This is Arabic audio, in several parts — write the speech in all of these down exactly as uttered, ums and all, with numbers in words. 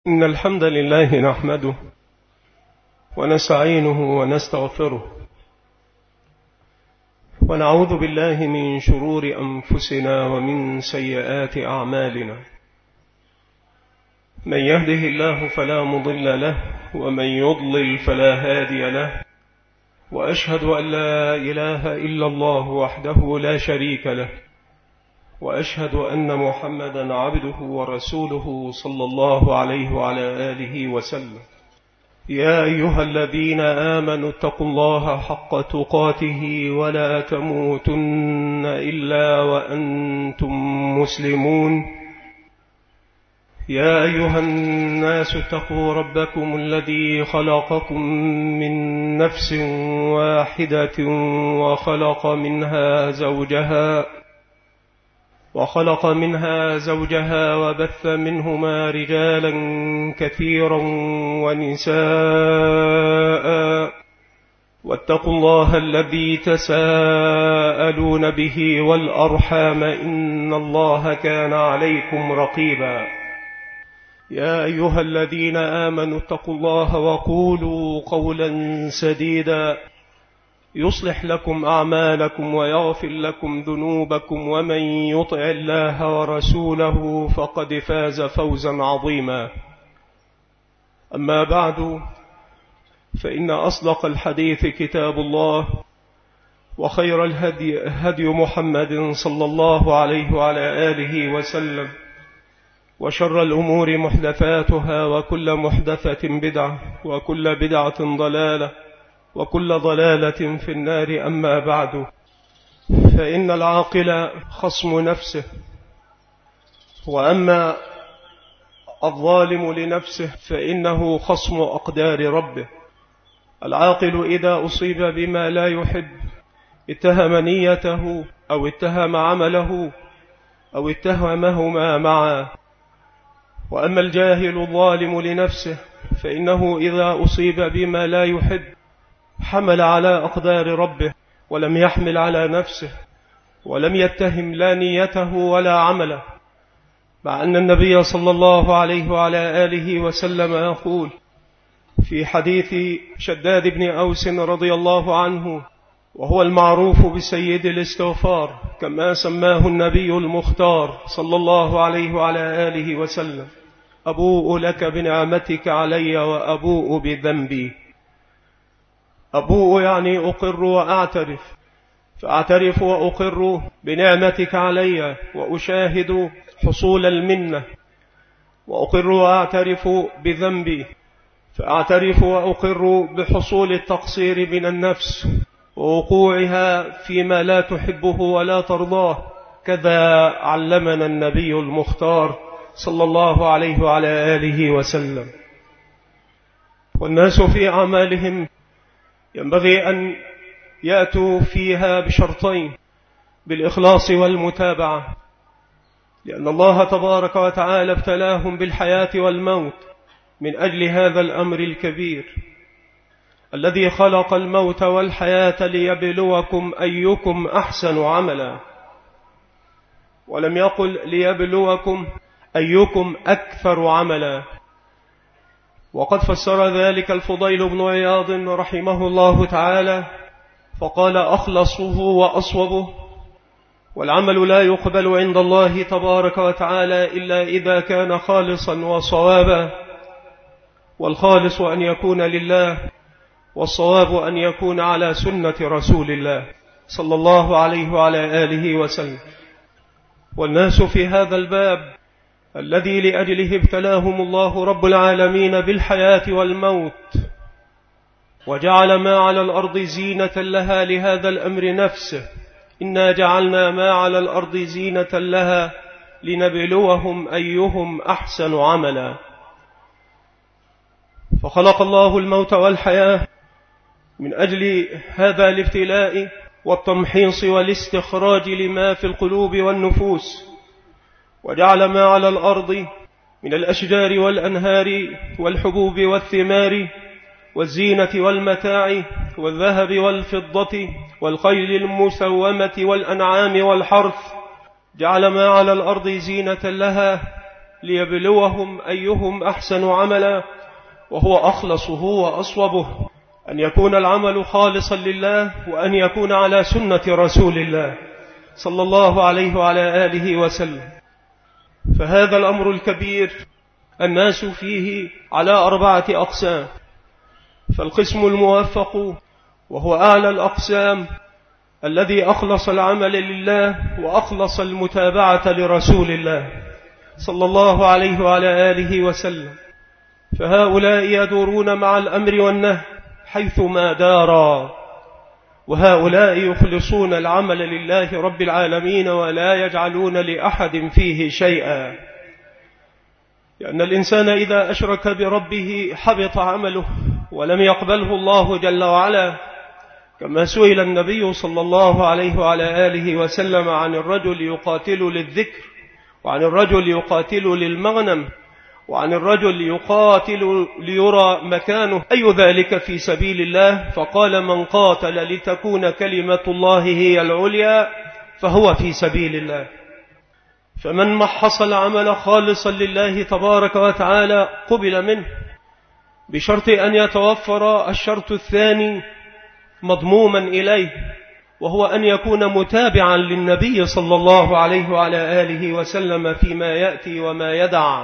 إن الحمد لله نحمده ونستعينه ونستغفره ونعوذ بالله من شرور أنفسنا ومن سيئات أعمالنا. من يهده الله فلا مضل له ومن يضلل فلا هادي له، وأشهد أن لا إله إلا الله وحده لا شريك له، وأشهد أن محمدا عبده ورسوله صلى الله عليه وعلى آله وسلم. يا أيها الذين آمنوا اتقوا الله حق تقاته ولا تموتن إلا وأنتم مسلمون. يا أيها الناس اتقوا ربكم الذي خلقكم من نفس واحدة وخلق منها زوجها وخلق منها زوجها وبث منهما رجالا كثيرا ونساء، واتقوا الله الذي تساءلون به والأرحام إن الله كان عليكم رقيبا. يا أيها الذين آمنوا اتقوا الله وقولوا قولا سديدا يصلح لكم أعمالكم ويغفر لكم ذنوبكم، ومن يطع الله ورسوله فقد فاز فوزا عظيما. أما بعد، فإن أصدق الحديث كتاب الله، وخير الهدي هدي محمد صلى الله عليه وعلى آله وسلم، وشر الأمور محدثاتها، وكل محدثة بدعة، وكل بدعة ضلالة، وكل ضلالة في النار. أما بعد، فإن العاقل خصم نفسه، وأما الظالم لنفسه فإنه خصم أقدار ربه. العاقل إذا أصيب بما لا يحب اتهم نيته أو اتهم عمله أو اتهمهما معا. وأما الجاهل الظالم لنفسه فإنه إذا أصيب بما لا يحب حمل على أقدار ربه، ولم يحمل على نفسه، ولم يتهم لا نيته ولا عمله، مع أن النبي صلى الله عليه وعلى آله وسلم يقول في حديث شداد بن أوس رضي الله عنه، وهو المعروف بسيد الاستغفار كما سماه النبي المختار صلى الله عليه وعلى آله وسلم: أبوء لك بنعمتك علي وأبوء بذنبي. أبوء يعني أقر وأعترف، فأعترف وأقر بنعمتك علي وأشاهد حصول المنة، وأقر وأعترف بذنبي، فأعترف وأقر بحصول التقصير من النفس ووقوعها فيما لا تحبه ولا ترضاه. كذا علمنا النبي المختار صلى الله عليه وعلى آله وسلم. والناس في أعمالهم ينبغي أن يأتوا فيها بشرطين: بالإخلاص والمتابعة، لأن الله تبارك وتعالى ابتلاهم بالحياة والموت من أجل هذا الأمر الكبير. الذي خلق الموت والحياة ليبلوكم أيكم أحسن عملا، ولم يقل ليبلوكم أيكم أكثر عملا. وقد فسر ذلك الفضيل بن عياض رحمه الله تعالى فقال: أخلصه وأصوبه، والعمل لا يقبل عند الله تبارك وتعالى إلا إذا كان خالصا وصوابا، والخالص أن يكون لله، والصواب أن يكون على سنة رسول الله صلى الله عليه وعلى آله وسلم. والناس في هذا الباب الذي لأجله ابتلاهم الله رب العالمين بالحياة والموت، وجعل ما على الأرض زينة لها لهذا الأمر نفسه: إنا جعلنا ما على الأرض زينة لها لنبلوهم أيهم أحسن عملا. فخلق الله الموت والحياة من أجل هذا الابتلاء والتمحيص والاستخراج لما في القلوب والنفوس، وجعل ما على الأرض من الأشجار والأنهار والحبوب والثمار والزينة والمتاع والذهب والفضة والخيل المسومة والأنعام والحرث، جعل ما على الأرض زينة لها ليبلوهم أيهم أحسن عملا، وهو أخلصه وأصوبه، أن يكون العمل خالصا لله، وأن يكون على سنة رسول الله صلى الله عليه وعلى آله وسلم. فهذا الأمر الكبير الناس فيه على أربعة أقسام. فالقسم الموفق وهو أعلى الأقسام الذي أخلص العمل لله وأخلص المتابعة لرسول الله صلى الله عليه وعلى آله وسلم. فهؤلاء يدورون مع الأمر والنهي حيثما دارا، وهؤلاء يخلصون العمل لله رب العالمين ولا يجعلون لأحد فيه شيئا، لأن الإنسان إذا أشرك بربه حبط عمله ولم يقبله الله جل وعلا، كما سئل النبي صلى الله عليه وعلى آله وسلم عن الرجل يقاتل للذكر، وعن الرجل يقاتل للمغنم، وعن الرجل يقاتل ليرى مكانه، أي ذلك في سبيل الله؟ فقال: من قاتل لتكون كلمة الله هي العليا فهو في سبيل الله. فمن محص العمل خالصا لله تبارك وتعالى قبل منه، بشرط أن يتوفر الشرط الثاني مضموما إليه، وهو أن يكون متابعا للنبي صلى الله عليه وعلى آله وسلم فيما يأتي وما يدع،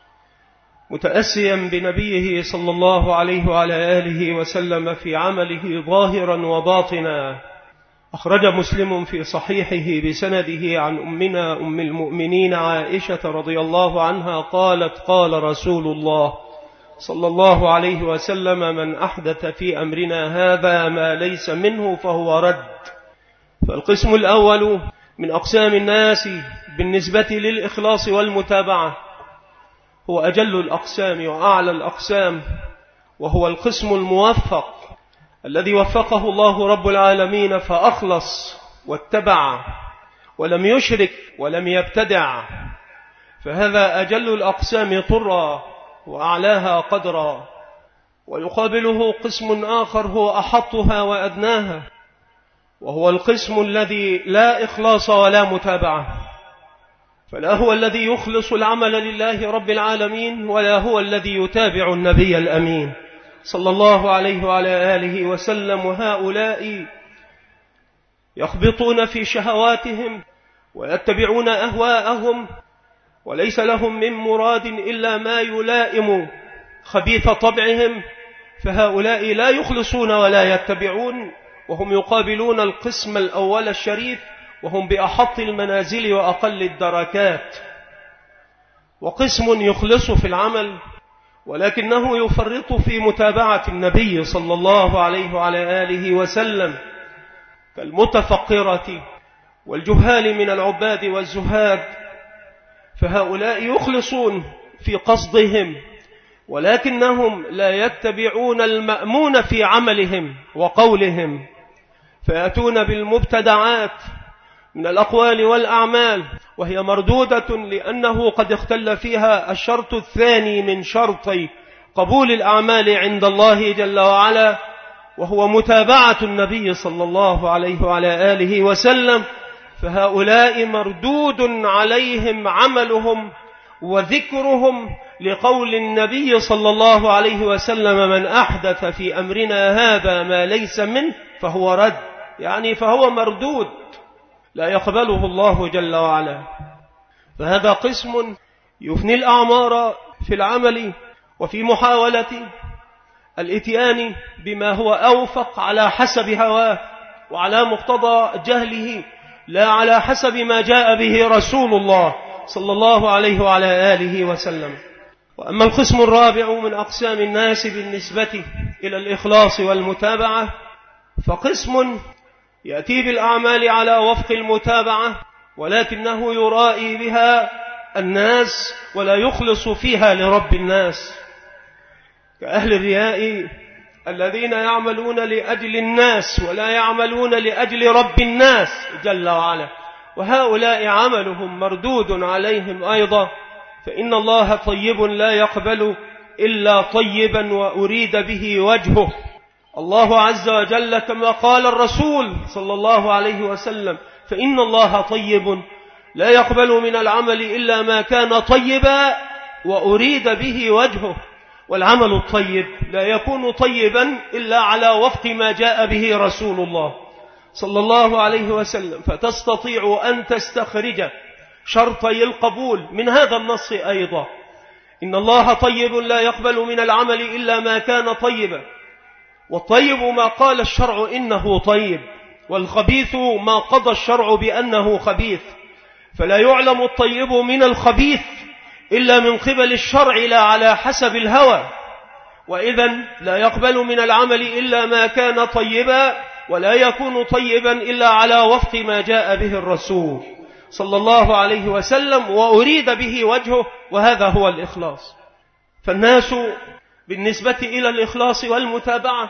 متأسيا بنبيه صلى الله عليه وعلى آله وسلم في عمله ظاهرا وباطنا. أخرج مسلم في صحيحه بسنده عن أمنا أم المؤمنين عائشة رضي الله عنها قالت: قال رسول الله صلى الله عليه وسلم: من أحدث في أمرنا هذا ما ليس منه فهو رد. فالقسم الأول من أقسام الناس بالنسبة للإخلاص والمتابعة هو أجل الأقسام وأعلى الأقسام، وهو القسم الموفق الذي وفقه الله رب العالمين فأخلص واتبع ولم يشرك ولم يبتدع، فهذا أجل الأقسام طرا وأعلاها قدرا. ويقابله قسم آخر هو أحطها وأدناها، وهو القسم الذي لا إخلاص ولا متابعة، فلا هو الذي يخلص العمل لله رب العالمين، ولا هو الذي يتابع النبي الأمين صلى الله عليه وعلى آله وسلم. وهؤلاء يخبطون في شهواتهم ويتبعون أهواءهم، وليس لهم من مراد إلا ما يلائم خبيث طبعهم، فهؤلاء لا يخلصون ولا يتبعون، وهم يقابلون القسم الأول الشريف، وهم بأحط المنازل وأقل الدركات. وقسم يخلص في العمل ولكنه يفرط في متابعة النبي صلى الله عليه وعلى آله وسلم، كالمتفقرة والجهال من العباد والزهاد. فهؤلاء يخلصون في قصدهم ولكنهم لا يتبعون المأمون في عملهم وقولهم، فيأتون بالمبتدعات من الأقوال والأعمال، وهي مردودة لأنه قد اختل فيها الشرط الثاني من شرطي قبول الأعمال عند الله جل وعلا، وهو متابعة النبي صلى الله عليه وعلى آله وسلم. فهؤلاء مردود عليهم عملهم وذكرهم لقول النبي صلى الله عليه وسلم: من أحدث في أمرنا هذا ما ليس منه فهو رد، يعني فهو مردود لا يقبله الله جل وعلا. فهذا قسم يفني الأعمار في العمل وفي محاولة الاتيان بما هو أوفق على حسب هواه وعلى مقتضى جهله، لا على حسب ما جاء به رسول الله صلى الله عليه وعلى آله وسلم. وأما القسم الرابع من أقسام الناس بالنسبة إلى الإخلاص والمتابعة، فقسم يأتي بالأعمال على وفق المتابعة ولكنه يرائي بها الناس ولا يخلص فيها لرب الناس، كأهل الرياء الذين يعملون لأجل الناس ولا يعملون لأجل رب الناس جل وعلا، وهؤلاء عملهم مردود عليهم أيضا، فإن الله طيب لا يقبل إلا طيبا وأريد به وجهه. الله عز وجل كما قال الرسول صلى الله عليه وسلم: فإن الله طيب لا يقبل من العمل إلا ما كان طيبا وأريد به وجهه. والعمل الطيب لا يكون طيبا إلا على وفق ما جاء به رسول الله صلى الله عليه وسلم. فتستطيع أن تستخرج شرطي القبول من هذا النص أيضا: إن الله طيب لا يقبل من العمل إلا ما كان طيبا. والطيب ما قال الشرع إنه طيب، والخبيث ما قضى الشرع بأنه خبيث. فلا يعلم الطيب من الخبيث إلا من قبل الشرع لا على حسب الهوى. وإذن لا يقبل من العمل إلا ما كان طيبا، ولا يكون طيبا إلا على وفق ما جاء به الرسول صلى الله عليه وسلم وأريد به وجهه، وهذا هو الإخلاص. فالناس بالنسبة إلى الإخلاص والمتابعة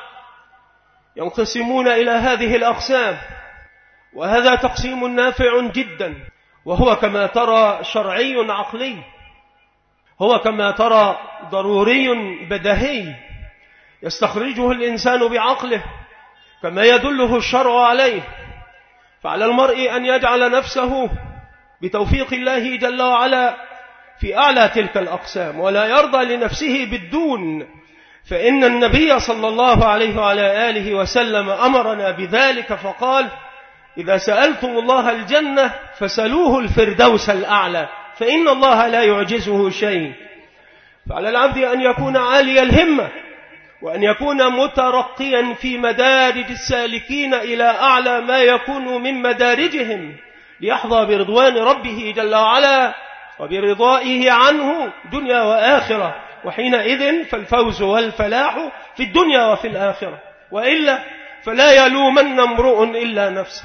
ينقسمون إلى هذه الأقسام، وهذا تقسيم نافع جدا، وهو كما ترى شرعي عقلي، هو كما ترى ضروري بدهي يستخرجه الإنسان بعقله كما يدله الشرع عليه. فعلى المرء أن يجعل نفسه بتوفيق الله جل وعلا في أعلى تلك الأقسام، ولا يرضى لنفسه بالدون، فإن النبي صلى الله عليه وعلى آله وسلم أمرنا بذلك فقال: إذا سألتم الله الجنة فسلوه الفردوس الأعلى، فإن الله لا يعجزه شيء. فعلى العبد أن يكون عالي الهمة، وأن يكون مترقيا في مدارج السالكين إلى أعلى ما يكون من مدارجهم، ليحظى برضوان ربه جل وعلا وبرضائه عنه دنيا وآخرة، وحينئذ فالفوز والفلاح في الدنيا وفي الآخرة، وإلا فلا يلومن امرؤ إلا نفسه.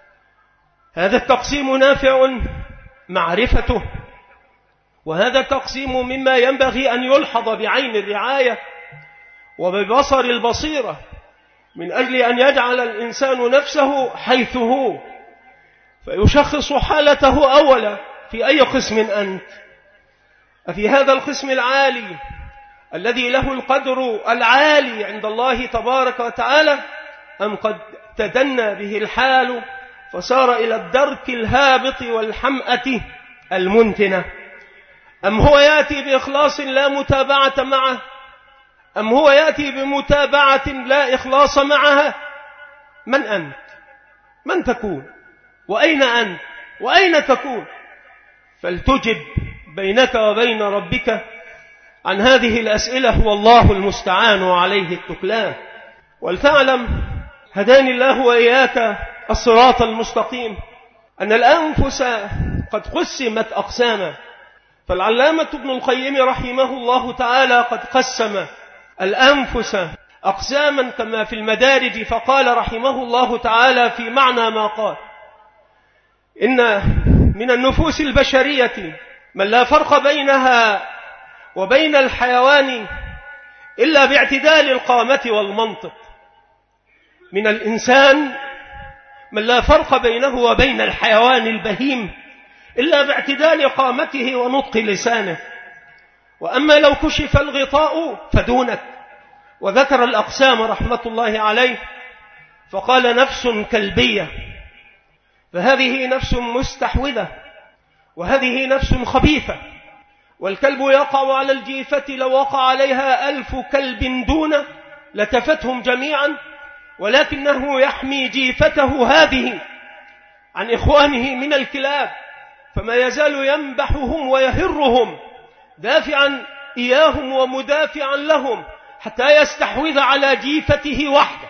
هذا التقسيم نافع معرفته، وهذا التقسيم مما ينبغي أن يلحظ بعين الرعاية وببصر البصيرة، من أجل أن يجعل الإنسان نفسه حيث هو، فيشخص حالته أولا: في أي قسم أنت؟ أفي هذا القسم العالي الذي له القدر العالي عند الله تبارك وتعالى، أم قد تدنى به الحال فصار إلى الدرك الهابط والحمأة المنتنة؟ أم هو يأتي بإخلاص لا متابعة معه؟ أم هو يأتي بمتابعة لا إخلاص معها؟ من أنت؟ من تكون؟ وأين أنت؟ وأين تكون؟ فلتجب بينك وبين ربك عن هذه الأسئلة، والله المستعان وعليه التكلان. ولتعلم هداني الله وإياك الصراط المستقيم أن الأنفس قد قسمت أقساما. فالعلامة ابن القيم رحمه الله تعالى قد قسم الأنفس أقساما كما في المدارج، فقال رحمه الله تعالى في معنى ما قال: إن من النفوس البشرية من لا فرق بينها وبين الحيوان إلا باعتدال القامة والمنطق. من الإنسان من لا فرق بينه وبين الحيوان البهيم إلا باعتدال قامته ونطق لسانه. وأما لو كشف الغطاء فدونك. وذكر الأقسام رحمة الله عليه فقال: نفس كلبية، فهذه نفس مستحوذة، وهذه نفس خبيثة. والكلب يقع على الجيفة لو وقع عليها ألف كلب دونه لتفتهم جميعا، ولكنه يحمي جيفته هذه عن إخوانه من الكلاب، فما يزال ينبحهم ويهرهم دافعا إياهم ومدافعا لهم حتى يستحوذ على جيفته وحده.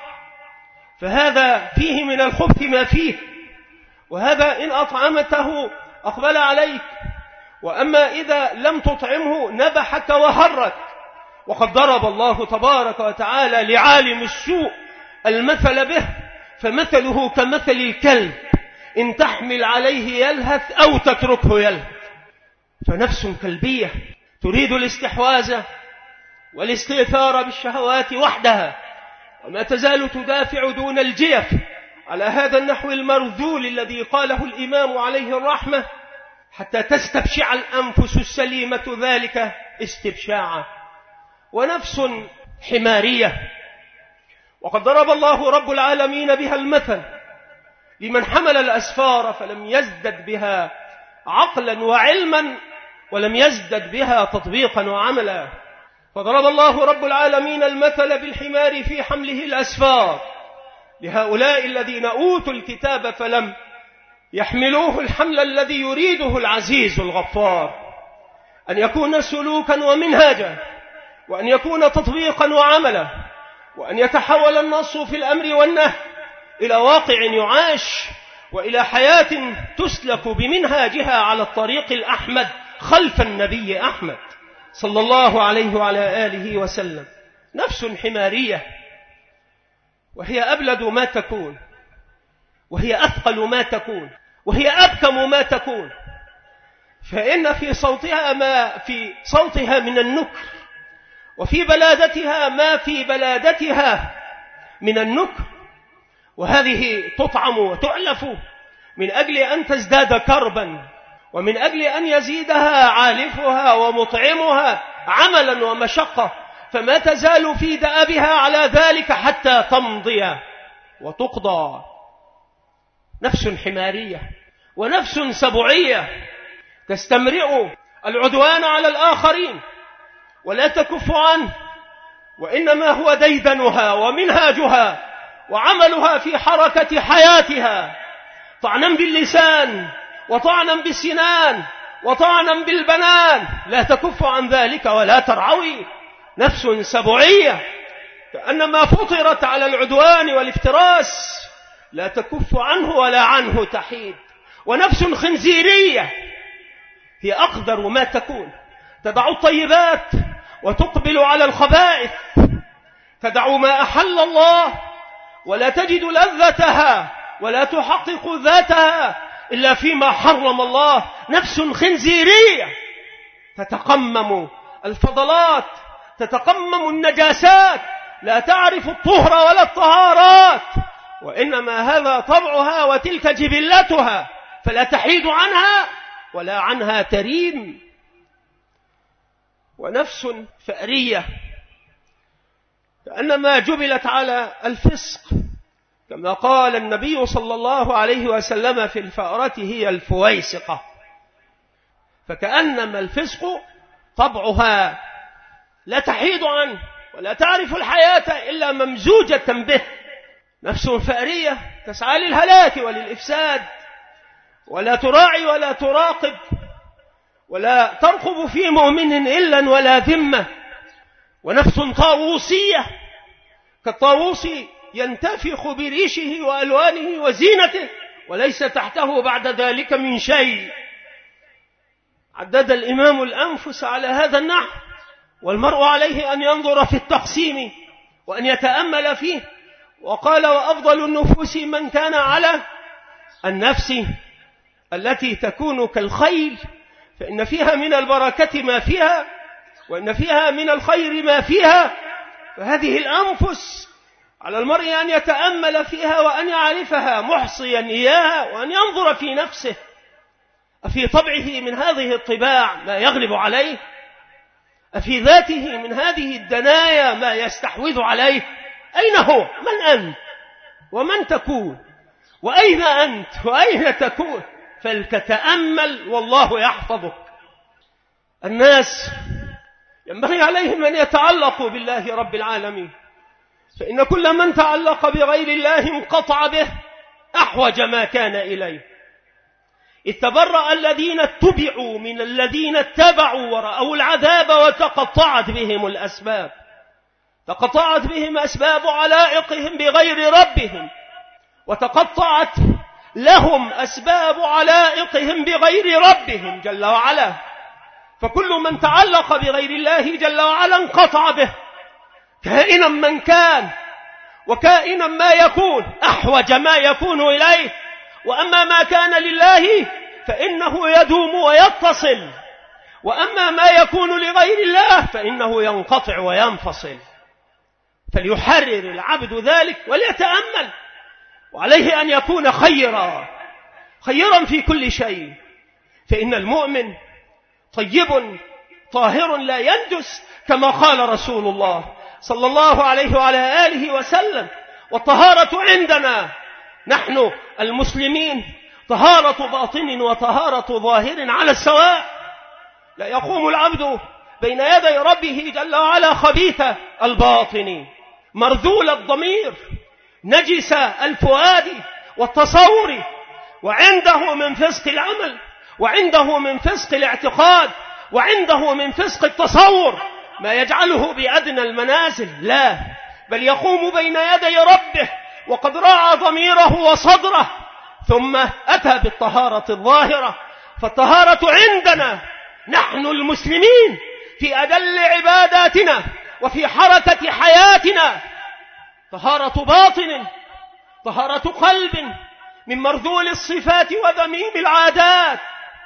فهذا فيه من الخبث ما فيه، وهذا إن أطعمته أقبل عليك، وأما إذا لم تطعمه نبحك وهرك. وقد ضرب الله تبارك وتعالى لعالم السوء المثل به، فمثله كمثل الكلب إن تحمل عليه يلهث أو تتركه يلهث. فنفس كلبية تريد الاستحواذ والاستئثار بالشهوات وحدها، وما تزال تدافع دون الجيف على هذا النحو المرذول الذي قاله الإمام عليه الرحمة، حتى تستبشع الأنفس السليمة ذلك استبشاعا. ونفس حمارية، وقد ضرب الله رب العالمين بها المثل لمن حمل الأسفار فلم يزدد بها عقلا وعلما ولم يزدد بها تطبيقا وعملا. فضرب الله رب العالمين المثل بالحمار في حمله الأسفار لهؤلاء الذين أوتوا الكتاب فلم يحملوه الحمل الذي يريده العزيز الغفار، أن يكون سلوكا ومنهاجا، وأن يكون تطبيقا وعملا، وأن يتحول النص في الأمر والنهي إلى واقع يعاش، وإلى حياة تسلك بمنهاجها على الطريق الأحمد خلف النبي أحمد صلى الله عليه وعلى آله وسلم. نفس حمارية، وهي أبلد ما تكون، وهي أثقل ما تكون، وهي أبكم ما تكون، فإن في صوتها ما في صوتها من النكر، وفي بلادتها ما في بلادتها من النكر، وهذه تطعم وتؤلف من أجل أن تزداد كربا، ومن أجل أن يزيدها عالفها ومطعمها عملا ومشقة، فما تزال في دأبها على ذلك حتى تمضي وتقضى. نفس حمارية ونفس سبعية تستمرئ العدوان على الآخرين ولا تكف عنه، وإنما هو ديدنها ومنهاجها وعملها في حركة حياتها، طعنا باللسان وطعنا بالسنان وطعنا بالبنان، لا تكف عن ذلك ولا ترعوي. نفس سبعية كأنما فطرت على العدوان والافتراس، لا تكف عنه ولا عنه تحيد. ونفس خنزيرية هي أقدر ما تكون، تدع الطيبات وتقبل على الخبائث، تدع ما أحل الله ولا تجد لذتها ولا تحقق ذاتها إلا فيما حرم الله. نفس خنزيرية تتقمم الفضلات، تتقمم النجاسات، لا تعرف الطهر ولا الطهارات، وإنما هذا طبعها وتلك جبلتها، فلا تحيد عنها ولا عنها تريم. ونفس فأرية كأنما جبلت على الفسق، كما قال النبي صلى الله عليه وسلم في الفأرة هي الفويسقة، فكأنما الفسق طبعها لا تحيد عنه ولا تعرف الحياة إلا ممزوجة به. نفس فأرية تسعى للهلاك وللإفساد، ولا تراعي ولا تراقب ولا ترقب في مؤمن إلا ولا ذمة. ونفس طاووسية كالطاووس ينتفخ بريشه وألوانه وزينته وليس تحته بعد ذلك من شيء. عدد الإمام الأنفس على هذا النحو، والمرء عليه أن ينظر في التقسيم وأن يتأمل فيه، وقال: وأفضل النفوس من كان على النفس التي تكون كالخيل، فإن فيها من البركة ما فيها، وإن فيها من الخير ما فيها. فهذه الأنفس على المرء أن يتأمل فيها وأن يعرفها محصيا إياها، وأن ينظر في نفسه أفي طبعه من هذه الطباع ما يغلب عليه، أفي ذاته من هذه الدنايا ما يستحوذ عليه. أين هو؟ من أنت ومن تكون وأين أنت وأين تكون؟ فلتتأمل والله يحفظك. الناس ينبغي عليهم أن يتعلقوا بالله رب العالمين، فإن كل من تعلق بغير الله انقطع به أحوج ما كان إليه. إذ تبرأ الذين اتبعوا من الذين اتبعوا ورأوا العذاب وتقطعت بهم الأسباب. تقطعت بهم أسباب علائقهم بغير ربهم، وتقطعت لهم أسباب علائقهم بغير ربهم جل وعلا. فكل من تعلق بغير الله جل وعلا انقطع به، كائنا من كان وكائنا ما يكون، أحوج ما يكون إليه. وأما ما كان لله فإنه يدوم ويتصل، وأما ما يكون لغير الله فإنه ينقطع وينفصل. فليحرر العبد ذلك وليتأمل، وعليه أن يكون خيرا خيرا في كل شيء. فإن المؤمن طيب طاهر لا يندس، كما قال رسول الله صلى الله عليه وعلى آله وسلم. والطهارة عندنا نحن المسلمين طهارة باطن وطهارة ظاهر على السواء. لا يقوم العبد بين يدي ربه جل وعلا خبيث الباطن مرذول الضمير نجس الفؤاد والتصور، وعنده من فسق العمل، وعنده من فسق الاعتقاد، وعنده من فسق التصور ما يجعله بأدنى المنازل. لا، بل يقوم بين يدي ربه وقد راعى ضميره وصدره، ثم أتى بالطهارة الظاهرة. فالطهارة عندنا نحن المسلمين في أدل عباداتنا وفي حركة حياتنا طهارة باطن، طهارة قلب من مرذول الصفات وذميم العادات،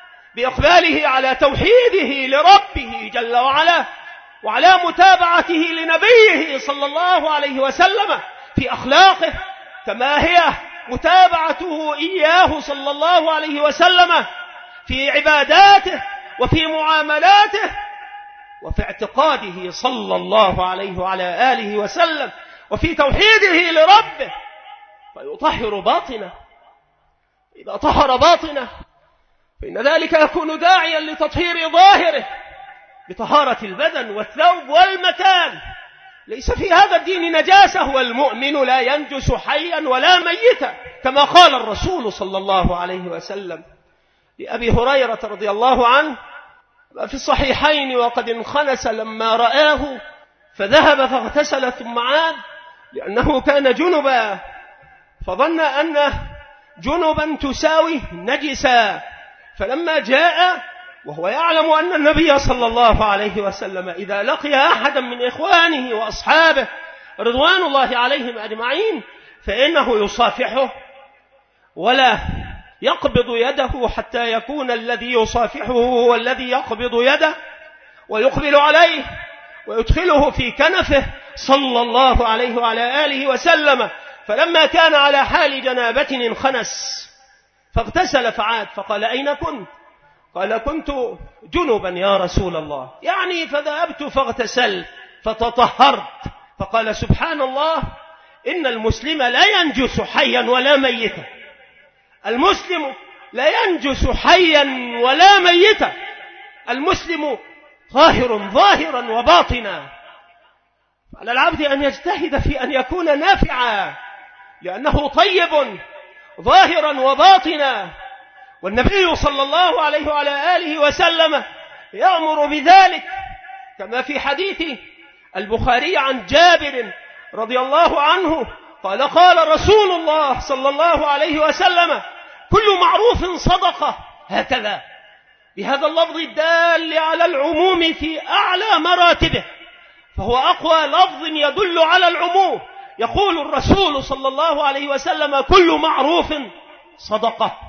بإقباله على توحيده لربه جل وعلا، وعلى متابعته لنبيه صلى الله عليه وسلم في أخلاقه كما هي متابعته إياه صلى الله عليه وسلم في عباداته وفي معاملاته وفي اعتقاده صلى الله عليه وعلى آله وسلم وفي توحيده لربه، فيطهر باطنه. إذا طهر باطنه فإن ذلك يكون داعيا لتطهير ظاهره بطهارة البدن والثوب والمكان. ليس في هذا الدين نجاسة، والمؤمن لا ينجس حيا ولا ميتا، كما قال الرسول صلى الله عليه وسلم لأبي هريرة رضي الله عنه في الصحيحين: وقد انخنس لما رآه فذهب فاغتسل ثم عاد، لأنه كان جنبا فظن أن جنبا تساوي نجسا، فلما جاء وهو يعلم أن النبي صلى الله عليه وسلم إذا لقي أحدا من إخوانه وأصحابه رضوان الله عليهم أجمعين فإنه يصافحه ولا يقبض يده حتى يكون الذي يصافحه هو الذي يقبض يده ويقبل عليه ويدخله في كنفه صلى الله عليه وعلى آله وسلم. فلما كان على حال جنابة انخنس فاغتسل فعاد، فقال: أين كنت؟ قال: كنت جنبا يا رسول الله، يعني فذهبت فاغتسلت فتطهرت. فقال: سبحان الله، إن المسلم لا ينجس حيا ولا ميتا، المسلم لا ينجس حيا ولا ميتا، المسلم طاهر ظاهرا وباطنا. على العبد أن يجتهد في أن يكون نافعا، لأنه طيب ظاهرا وباطنا، والنبي صلى الله عليه وعلى آله وسلم يأمر بذلك، كما في حديث البخاري عن جابر رضي الله عنه قال: قال رسول الله صلى الله عليه وسلم: كل معروف صدقة، هكذا بهذا اللفظ الدال على العموم في أعلى مراتبه، فهو أقوى لفظ يدل على العموم. يقول الرسول صلى الله عليه وسلم: كل معروف صدقة.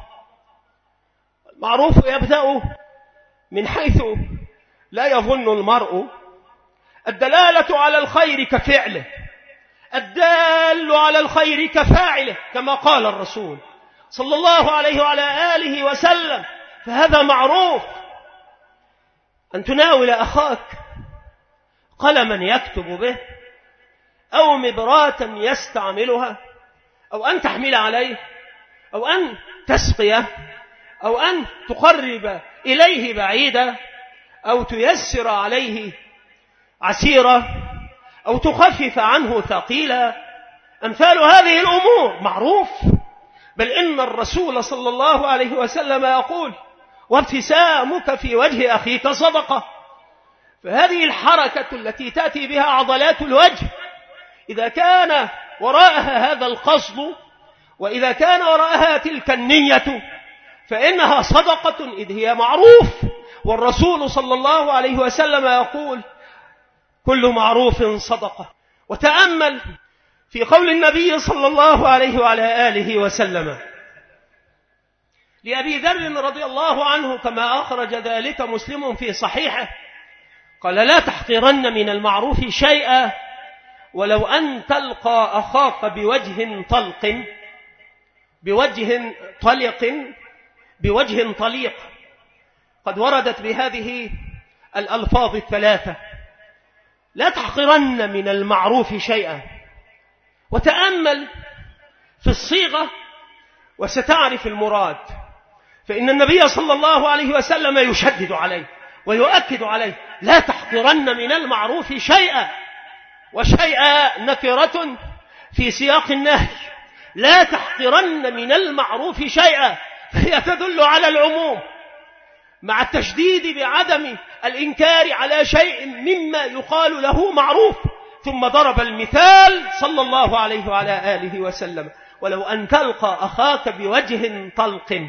المعروف يبدأ من حيث لا يظن المرء الدلالة على الخير كفعله، الدال على الخير كفاعله، كما قال الرسول صلى الله عليه وعلى آله وسلم. فهذا معروف. أن تناول أخاك قلما يكتب به، أو مبراة يستعملها، أو أن تحمل عليه، أو أن تسقيه، أو أن تقرب إليه بعيدا، أو تيسر عليه عسيرا، أو تخفف عنه ثقيلا. أمثال هذه الأمور معروف. بل إن الرسول صلى الله عليه وسلم يقول: وابتسامك في وجه أخيك صدقة. فهذه الحركة التي تأتي بها عضلات الوجه إذا كان وراءها هذا القصد، وإذا كان وراءها تلك النية، فإنها صدقة، إذ هي معروف. والرسول صلى الله عليه وسلم يقول: كل معروف صدقة. وتأمل في قول النبي صلى الله عليه وعلى آله وسلم لأبي ذر رضي الله عنه، كما أخرج ذلك مسلم في صحيحه، قال: لا تحقرن من المعروف شيئا ولو أن تلقى أخاك بوجه طلق بوجه طلق بوجه طليق. قد وردت بهذه الألفاظ الثلاثة: لا تحقرن من المعروف شيئا. وتأمل في الصيغة وستعرف المراد، فإن النبي صلى الله عليه وسلم يشدد عليه ويؤكد عليه: لا تحقرن من المعروف شيئا، وشيئا نكرة في سياق النهي، لا تحقرن من المعروف شيئا، فهي تدل على العموم مع التشديد بعدم الإنكار على شيء مما يقال له معروف. ثم ضرب المثال صلى الله عليه وعلى آله وسلم: ولو أن تلقى أخاك بوجه طلق،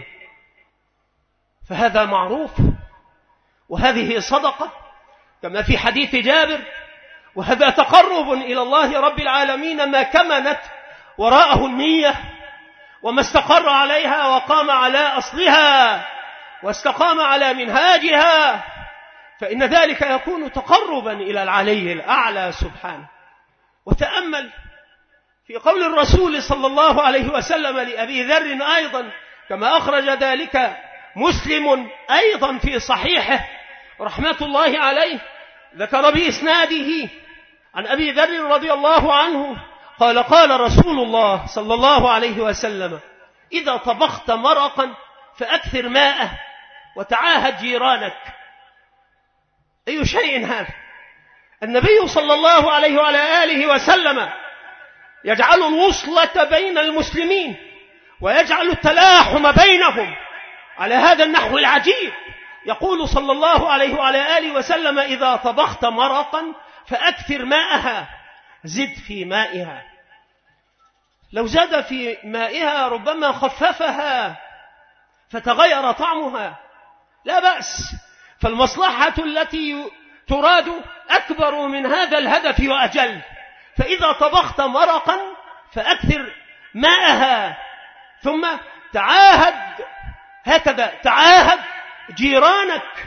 فهذا معروف، وهذه صدقة كما في حديث جابر، وهذا تقرب إلى الله رب العالمين ما كمنت وراءه النية، وما استقر عليها وقام على أصلها واستقام على منهاجها، فإن ذلك يكون تقربا إلى العلي الأعلى سبحانه. وتأمل في قول الرسول صلى الله عليه وسلم لأبي ذر أيضا كما أخرج ذلك مسلم أيضا في صحيحه رحمة الله عليه، ذكر بإسناده عن أبي ذر رضي الله عنه قال: قال رسول الله صلى الله عليه وسلم: إذا طبخت مرقا فأكثر ماءه وتعاهد جيرانك. أي شيء هذا؟ النبي صلى الله عليه وعلى آله وسلم يجعل الوصلة بين المسلمين ويجعل التلاحم بينهم على هذا النحو العجيب. يقول صلى الله عليه وعلى آله وسلم: إذا طبخت مرقا فأكثر ماءها، زد في مائها. لو زاد في مائها ربما خففها فتغير طعمها، لا بأس، فالمصلحة التي تراد أكبر من هذا الهدف وأجل. فإذا طبخت مرقا فأكثر ماءها، ثم تعاهد، هكذا تعاهد جيرانك.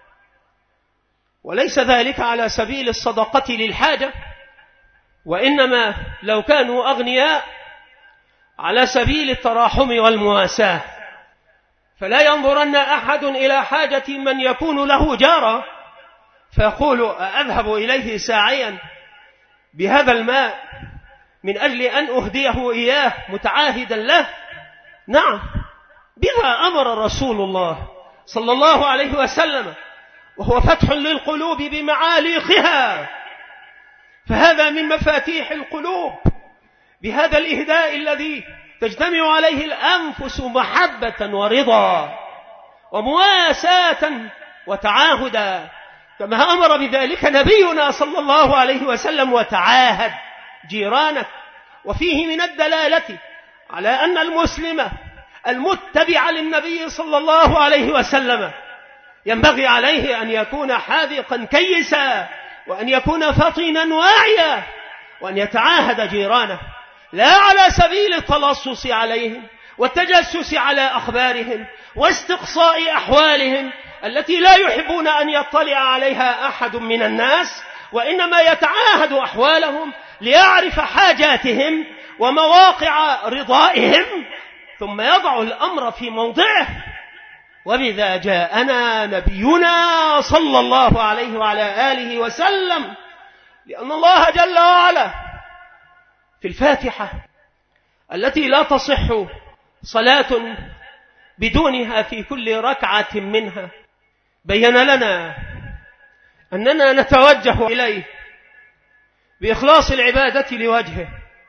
وليس ذلك على سبيل الصدقة للحاجة، وإنما لو كانوا أغنياء على سبيل التراحم والمواساة. فلا ينظرن أحد إلى حاجة من يكون له جارا فيقول: أذهب إليه ساعيا بهذا الماء من أجل أن أهديه إياه متعاهدا له. نعم، بما أمر رسول الله صلى الله عليه وسلم، وهو فتح للقلوب بمعاليقها، فهذا من مفاتيح القلوب، بهذا الإهداء الذي تجتمع عليه الأنفس محبة ورضا ومواساة وتعاهدا، كما أمر بذلك نبينا صلى الله عليه وسلم: وتعاهد جيرانك. وفيه من الدلالة على أن المسلم المتبع للنبي صلى الله عليه وسلم ينبغي عليه أن يكون حاذقا كيسا، وأن يكون فطنا واعيا، وأن يتعاهد جيرانه، لا على سبيل التلصص عليهم والتجسس على أخبارهم واستقصاء أحوالهم التي لا يحبون أن يطلع عليها أحد من الناس، وإنما يتعاهد أحوالهم ليعرف حاجاتهم ومواقع رضائهم، ثم يضع الأمر في موضعه. وبذا جاءنا نبينا صلى الله عليه وعلى آله وسلم، لأن الله جل وعلا في الفاتحة التي لا تصح صلاة بدونها في كل ركعة منها بين لنا أننا نتوجه إليه بإخلاص العبادة لوجهه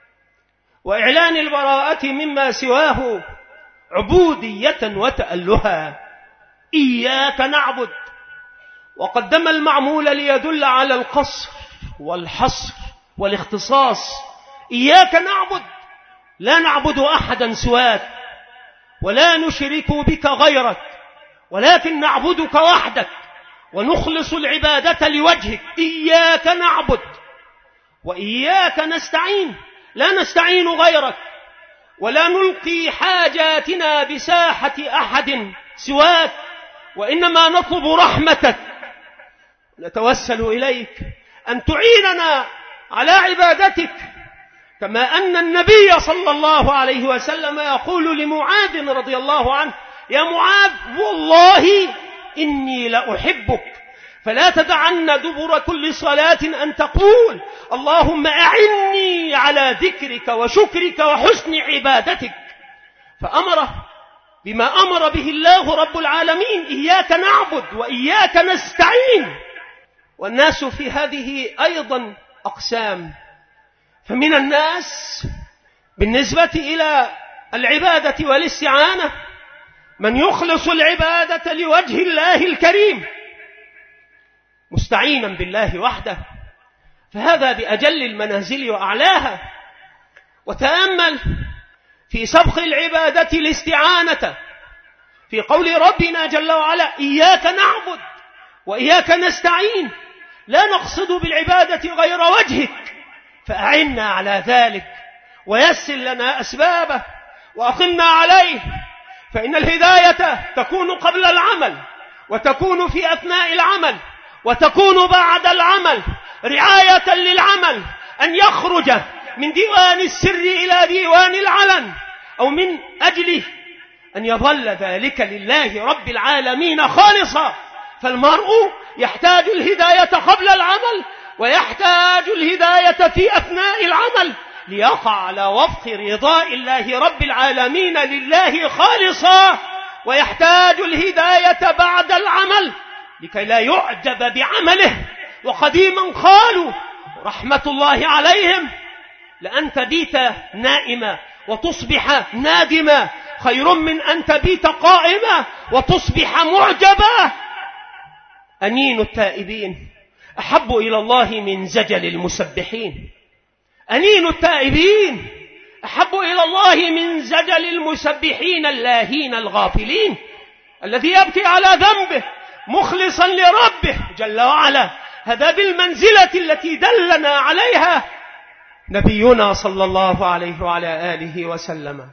وإعلان البراءة مما سواه عبودية وتألها. إياك نعبد، وقدم المعمول ليدل على القصر والحصر والاختصاص. إياك نعبد، لا نعبد أحدا سواك، ولا نشرك بك غيرك، ولكن نعبدك وحدك ونخلص العبادة لوجهك. إياك نعبد وإياك نستعين، لا نستعين غيرك، ولا نلقي حاجاتنا بساحة أحد سواك، وإنما نطلب رحمتك، نتوسل إليك أن تعيننا على عبادتك، كما أن النبي صلى الله عليه وسلم يقول لمعاذ رضي الله عنه: يا معاذ، والله إني لأحبك، فلا تدعن دبر كل صلاة أن تقول: اللهم أعني على ذكرك وشكرك وحسن عبادتك. فأمره بما أمر به الله رب العالمين: إياك نعبد وإياك نستعين. والناس في هذه أيضا أقسام، فمن الناس بالنسبة إلى العبادة والاستعانة من يخلص العبادة لوجه الله الكريم مستعينا بالله وحده، فهذا بأجل المنازل وأعلاها. وتأمل في سبق العبادة الاستعانة في قول ربنا جل وعلا: إياك نعبد وإياك نستعين، لا نقصد بالعبادة غير وجهك فأعنا على ذلك ويسر لنا أسبابه وأقمنا عليه، فإن الهداية تكون قبل العمل وتكون في أثناء العمل وتكون بعد العمل، رعاية للعمل أن يخرج من ديوان السر إلى ديوان العلن، أو من أجله أن يظل ذلك لله رب العالمين خالصا. فالمرء يحتاج الهداية قبل العمل ويحتاج الهداية في أثناء العمل ليقع على وفق رضاء الله رب العالمين لله خالصا، ويحتاج الهداية بعد العمل لكي لا يعجب بعمله. وقديما قالوا رحمة الله عليهم: لأن تبيت نائما وتصبح نادما خير من أن تبيت قائما وتصبح معجبا. أنين التائبين أحب إلى الله من زجل المسبحين. أنين التائبين أحب إلى الله من زجل المسبحين اللاهين الغافلين. الذي يبكي على ذنبه مخلصا لربه جل وعلا، هذا بالمنزلة التي دلنا عليها نبينا صلى الله عليه وعلى آله وسلم.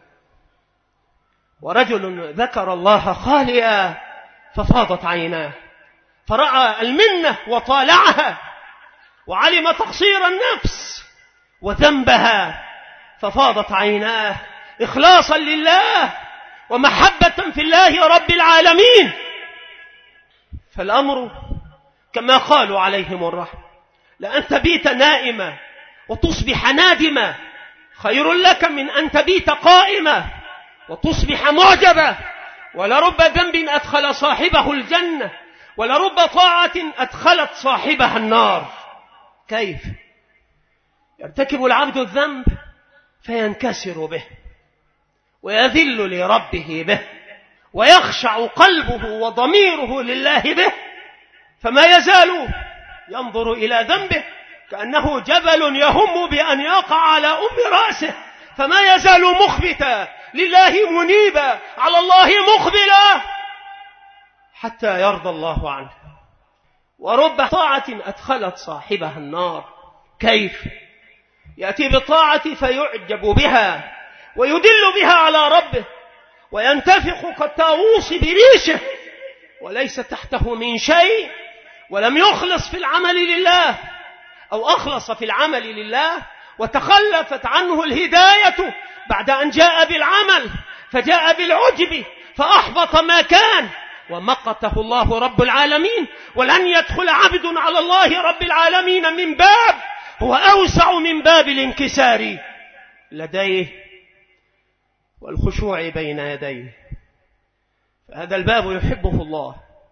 ورجل ذكر الله خاليا ففاضت عيناه، فرأى المنة وطالعها، وعلم تقصير النفس وذنبها ففاضت عيناه إخلاصا لله ومحبة في الله رب العالمين. فالأمر كما قالوا عليهم الرحمة: لأن تبيت نائما وتصبح نادما خير لك من أن تبيت قائما وتصبح معجبا. ولرب ذنب أدخل صاحبه الجنة ولرب طاعة أدخلت صاحبها النار. كيف يرتكب العبد الذنب فينكسر به ويذل لربه به ويخشع قلبه وضميره لله به، فما يزال ينظر إلى ذنبه كأنه جبل يهم بأن يقع على أم رأسه، فما يزال مخبتا لله منيبا على الله مقبلا حتى يرضى الله عنه. ورب طاعة أدخلت صاحبها النار. كيف يأتي بالطاعة فيعجب بها ويدل بها على ربه وينتفخ كالطاووس بريشه وليس تحته من شيء، ولم يخلص في العمل لله أو أخلص في العمل لله وتخلفت عنه الهداية بعد أن جاء بالعمل، فجاء بالعجب فأحبط ما كان ومقته الله رب العالمين. ولن يدخل عبد على الله رب العالمين من باب هو أوسع من باب الانكسار لديه والخشوع بين يديه. فهذا الباب يحبه الله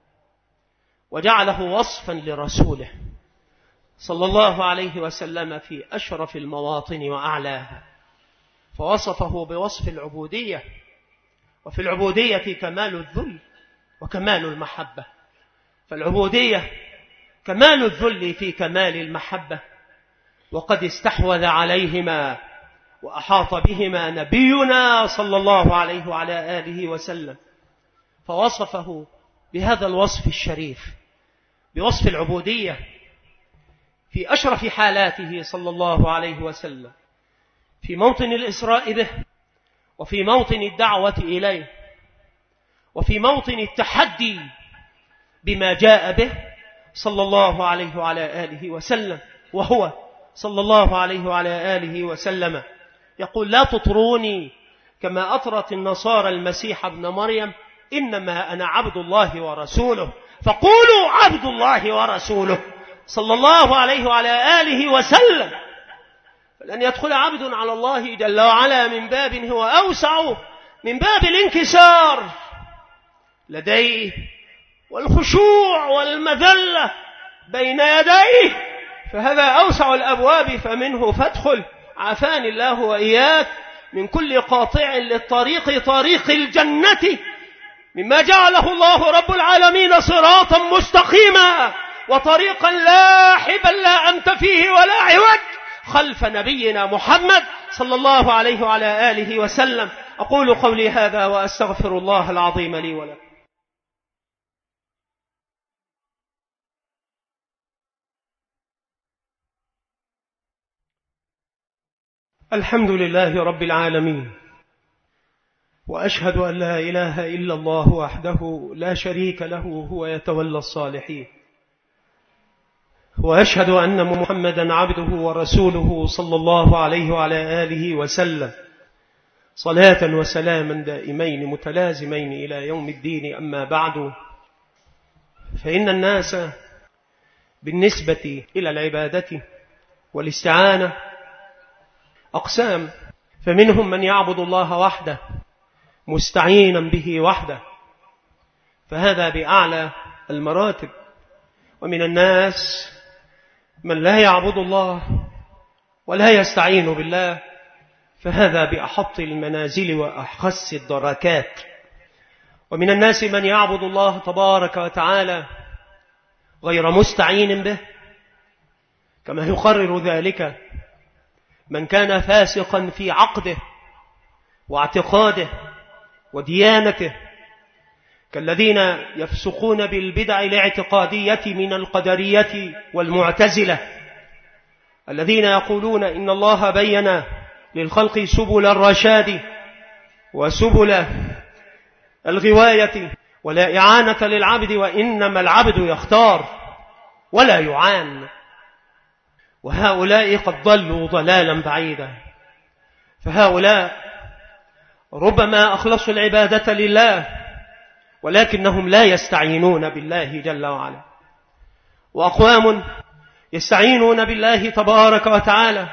وجعله وصفا لرسوله صلى الله عليه وسلم في أشرف المواطن وأعلاها، فوصفه بوصف العبودية. وفي العبودية كمال الذل وكمال المحبة، فالعبودية كمال الذل في كمال المحبة، وقد استحوذ عليهما وأحاط بهما نبينا صلى الله عليه وعلى آله وسلم، فوصفه بهذا الوصف الشريف بوصف العبودية في أشرف حالاته صلى الله عليه وسلم، في موطن الإسراء به، وفي موطن الدعوة إليه، وفي موطن التحدي بما جاء به صلى الله عليه وعلى آله وسلم. وهو صلى الله عليه وعلى آله وسلم يقول: لا تطروني كما أطرت النصارى المسيح ابن مريم، إنما أنا عبد الله ورسوله، فقولوا عبد الله ورسوله صلى الله عليه وعلى آله وسلم. فلن يدخل عبد على الله جل وعلا من باب هو أوسع من باب الانكسار لديه والخشوع والمذلة بين يديه، فهذا أوسع الأبواب، فمنه فادخل عافاني الله وإياك من كل قاطع للطريق طريق الجنة، مما جعله الله رب العالمين صراطا مستقيما وطريقا لا حبل لا أنت فيه ولا عوج خلف نبينا محمد صلى الله عليه وعلى آله وسلم. أقول قولي هذا وأستغفر الله العظيم لي ولكم. الحمد لله رب العالمين، وأشهد أن لا إله إلا الله وحده لا شريك له هو يتولى الصالحين، وأشهد أن محمدا عبده ورسوله صلى الله عليه وعلى آله وسلم، صلاة وسلاما دائمين متلازمين إلى يوم الدين. أما بعد، فإن الناس بالنسبة إلى العبادة والاستعانة أقسام، فمنهم من يعبد الله وحده مستعينا به وحده، فهذا بأعلى المراتب، ومن الناس من لا يعبد الله ولا يستعين بالله، فهذا بأحط المنازل وأحخس الدركات. ومن الناس من يعبد الله تبارك وتعالى غير مستعين به، كما يقرر ذلك من كان فاسقا في عقده واعتقاده وديانته، كالذين يفسقون بالبدع الاعتقادية من القدرية والمعتزلة، الذين يقولون إن الله بين للخلق سبل الرشاد وسبل الغواية ولا إعانة للعبد، وإنما العبد يختار ولا يعان، وهؤلاء قد ضلوا ضلالا بعيدا. فهؤلاء ربما أخلصوا العبادة لله، ولكنهم لا يستعينون بالله جل وعلا. وأقوام يستعينون بالله تبارك وتعالى،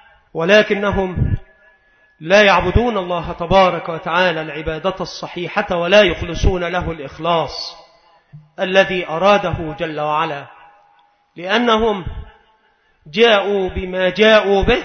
ولكنهم لا يعبدون الله تبارك وتعالى العبادة الصحيحة، ولا يخلصون له الإخلاص الذي أراده جل وعلا، لأنهم جاءوا بما جاءوا به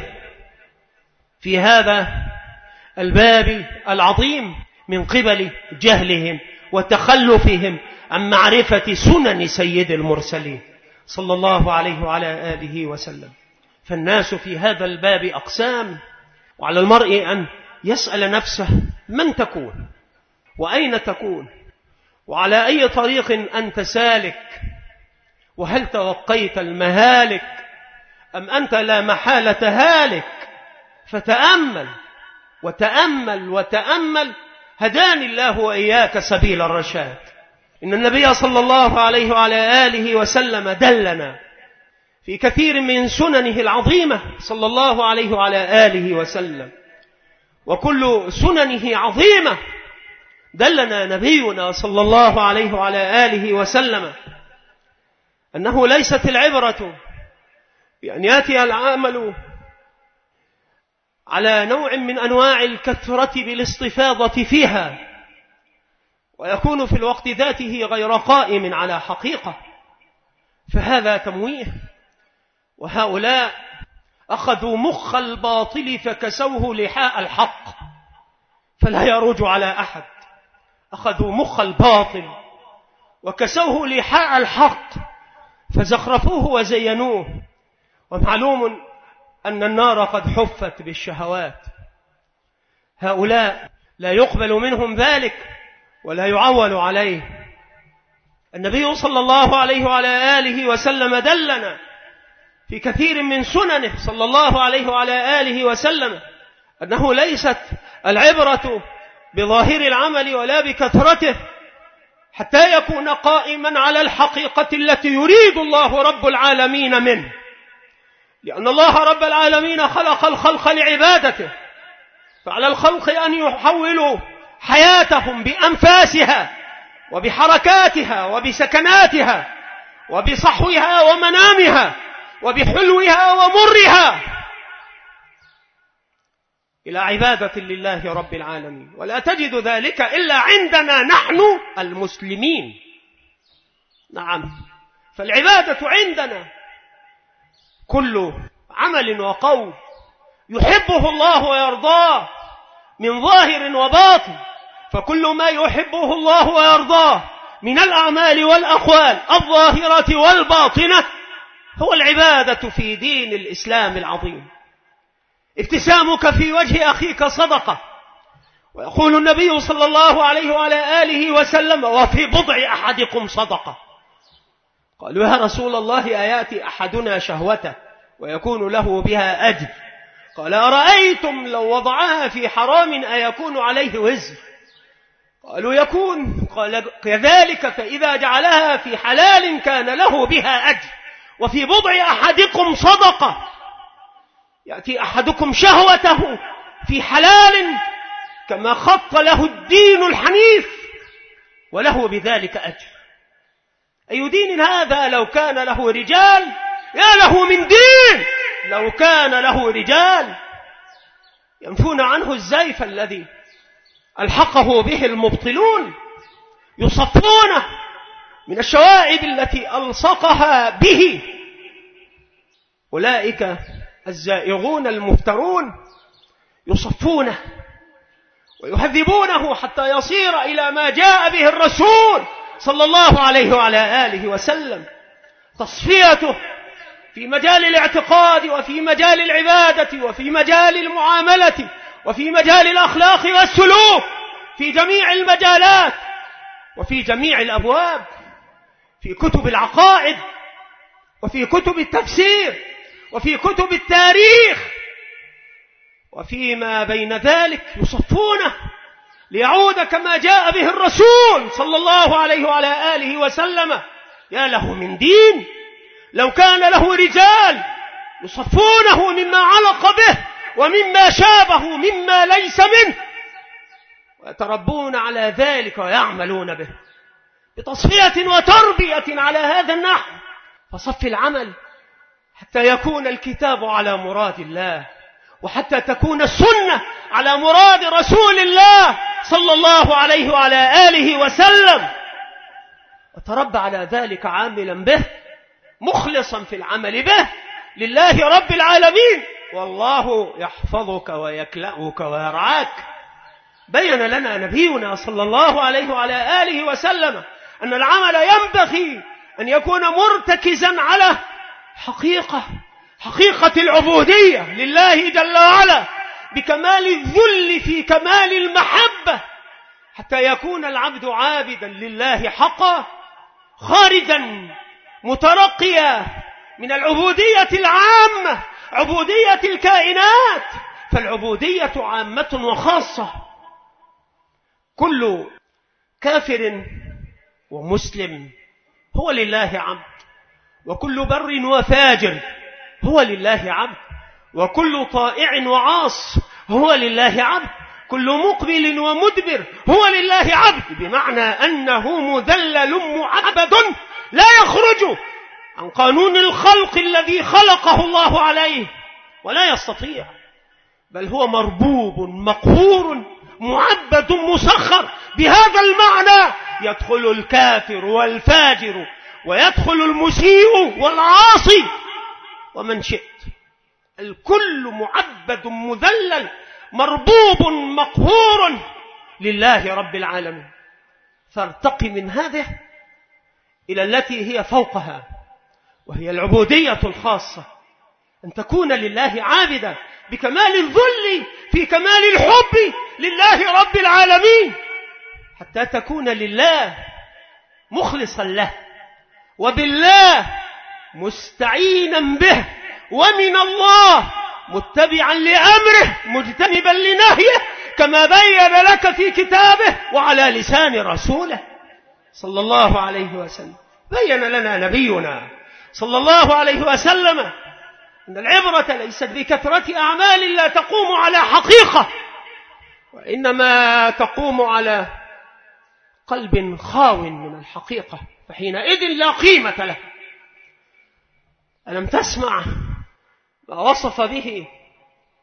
في هذا الباب العظيم من قبل جهلهم وتخلفهم عن معرفة سنن سيد المرسلين صلى الله عليه وعلى آله وسلم. فالناس في هذا الباب أقسام، وعلى المرء أن يسأل نفسه من تكون وأين تكون وعلى أي طريق أنت سالك، وهل توقيت المهالك أم أنت لا محالة هالك. فتأمل وتأمل وتأمل، هداني الله وإياك سبيل الرشاد. إن النبي صلى الله عليه وعلى آله وسلم دلنا في كثير من سننه العظيمة صلى الله عليه وعلى آله وسلم، وكل سننه عظيمة. دلنا نبينا صلى الله عليه وعلى آله وسلم أنه ليست العبرة بأن يأتي العمل على نوع من أنواع الكثرة بالاستفاضة فيها، ويكون في الوقت ذاته غير قائم على حقيقة، فهذا تمويه. وهؤلاء أخذوا مخ الباطل فكسوه لحاء الحق فلا يروج على أحد. أخذوا مخ الباطل وكسوه لحاء الحق فزخرفوه وزينوه. ومعلوم أن النار قد حفت بالشهوات. هؤلاء لا يقبل منهم ذلك ولا يعول عليه. النبي صلى الله عليه وعلى آله وسلم دلنا في كثير من سننه صلى الله عليه وعلى آله وسلم أنه ليست العبرة بظاهر العمل ولا بكثرته، حتى يكون قائما على الحقيقة التي يريد الله رب العالمين منه، لأن الله رب العالمين خلق الخلق لعبادته، فعلى الخلق أن يحولوا حياتهم بأنفاسها وبحركاتها وبسكناتها وبصحوها ومنامها وبحلوها ومرها إلى عبادة لله رب العالمين، ولا تجد ذلك إلا عندنا نحن المسلمين. نعم، فالعبادة عندنا كل عمل وقول يحبه الله ويرضاه من ظاهر وباطن، فكل ما يحبه الله ويرضاه من الأعمال والأقوال الظاهرة والباطنة هو العبادة في دين الإسلام العظيم. ابتسامك في وجه أخيك صدقة، ويقول النبي صلى الله عليه وعلى آله وسلم: وفي بضع أحدكم صدقة. قالوا: يا رسول الله، أياتي أحدنا شهوته ويكون له بها أجر؟ قال: أرأيتم لو وضعها في حرام أيكون عليه وزر؟ قالوا: يكون. قال: كذلك فإذا جعلها في حلال كان له بها أجر. وفي بضع أحدكم صدقة، يأتي أحدكم شهوته في حلال كما خط له الدين الحنيف وله بذلك أجر. أي دين هذا لو كان له رجال؟ يا له من دين لو كان له رجال ينفون عنه الزيف الذي ألحقه به المبطلون، يصفونه من الشوائب التي ألصقها به أولئك الزائغون المفترون، يصفونه ويهذبونه حتى يصير إلى ما جاء به الرسول صلى الله عليه وعلى آله وسلم. تصفيته في مجال الاعتقاد وفي مجال العبادة وفي مجال المعاملة وفي مجال الأخلاق والسلوك، في جميع المجالات وفي جميع الأبواب، في كتب العقائد وفي كتب التفسير وفي كتب التاريخ وفيما بين ذلك، يصفونه ليعود كما جاء به الرسول صلى الله عليه وعلى آله وسلم. يا له من دين لو كان له رجال يصفونه مما علق به ومما شابه مما ليس منه، ويتربون على ذلك ويعملون به بتصفية وتربية على هذا النحو. فصف العمل حتى يكون الكتاب على مراد الله، وحتى تكون السنة على مراد رسول الله صلى الله عليه وعلى آله وسلم، وتربى على ذلك عاملا به مخلصا في العمل به لله رب العالمين، والله يحفظك ويكلأك ويرعاك. بين لنا نبينا صلى الله عليه وعلى آله وسلم أن العمل ينبغي أن يكون مرتكزا على حقيقة حقيقة العبودية لله جل وعلا بكمال الذل في كمال المحبة، حتى يكون العبد عابدا لله حقا، خارجا مترقيا من العبودية العامة، عبودية الكائنات، فالعبودية عامة وخاصة. كل كافر ومسلم هو لله عبد، وكل بر وفاجر هو لله عبد، وكل طائع وعاص هو لله عبد، كل مقبل ومدبر هو لله عبد، بمعنى أنه مذلل معبد لا يخرج عن قانون الخلق الذي خلقه الله عليه، ولا يستطيع، بل هو مربوب مقهور معبد مسخر. بهذا المعنى يدخل الكافر والفاجر ويدخل المسيء والعاصي ومن شئت، الكل معبد مذلل مربوب مقهور لله رب العالمين. فارتقي من هذه إلى التي هي فوقها، وهي العبودية الخاصة، أن تكون لله عابدا بكمال الذل في كمال الحب لله رب العالمين، حتى تكون لله مخلصا له، وبالله مستعينا به، ومن الله متبعا لأمره مجتنبا لنهيه، كما بين لك في كتابه وعلى لسان رسوله صلى الله عليه وسلم. بين لنا نبينا صلى الله عليه وسلم أن العبرة ليست بكثرة أعمال لا تقوم على حقيقة، وإنما تقوم على قلب خاو من الحقيقة، فحينئذ لا قيمة له. ألم تسمع ما وصف به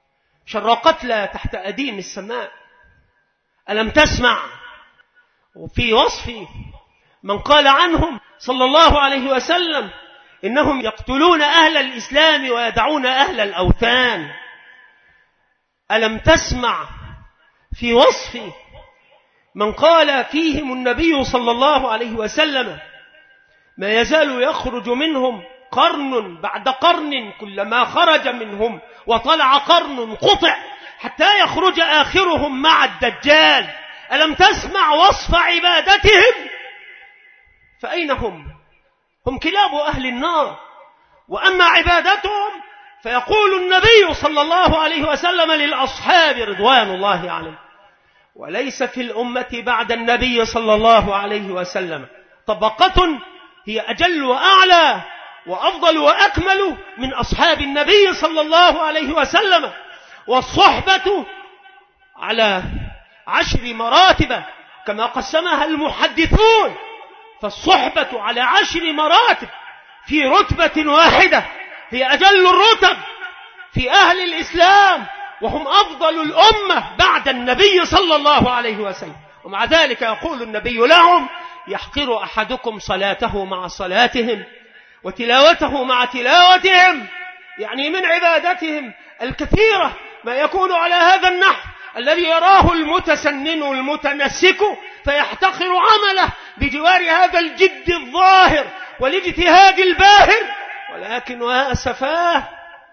شر قتلى تحت أديم السماء. ألم تسمع في وصف من قال عنهم صلى الله عليه وسلم إنهم يقتلون أهل الإسلام ويدعون أهل الأوثان؟ ألم تسمع في وصف من قال فيهم النبي صلى الله عليه وسلم ما يزال يخرج منهم قرن بعد قرن، كلما خرج منهم وطلع قرن قطع حتى يخرج آخرهم مع الدجال؟ ألم تسمع وصف عبادتهم؟ فأين هم؟ هم كلاب أهل النار. وأما عبادتهم فيقول النبي صلى الله عليه وسلم للأصحاب رضوان الله عليهم: وليس في الأمة بعد النبي صلى الله عليه وسلم طبقة هي أجل وأعلى وأفضل وأكمل من أصحاب النبي صلى الله عليه وسلم. والصحبة على عشر مراتب كما قسمها المحدثون، فالصحبة على عشر مراتب في رتبة واحدة هي أجل الرتب في أهل الإسلام، وهم أفضل الأمة بعد النبي صلى الله عليه وسلم. ومع ذلك يقول النبي لهم: يحقر أحدكم صلاته مع صلاتهم وتلاوته مع تلاوتهم، يعني من عبادتهم الكثيرة ما يكون على هذا النحو الذي يراه المتسنن المتنسك فيحتقر عمله بجوار هذا الجد الظاهر والاجتهاد الباهر. ولكن وأسفاه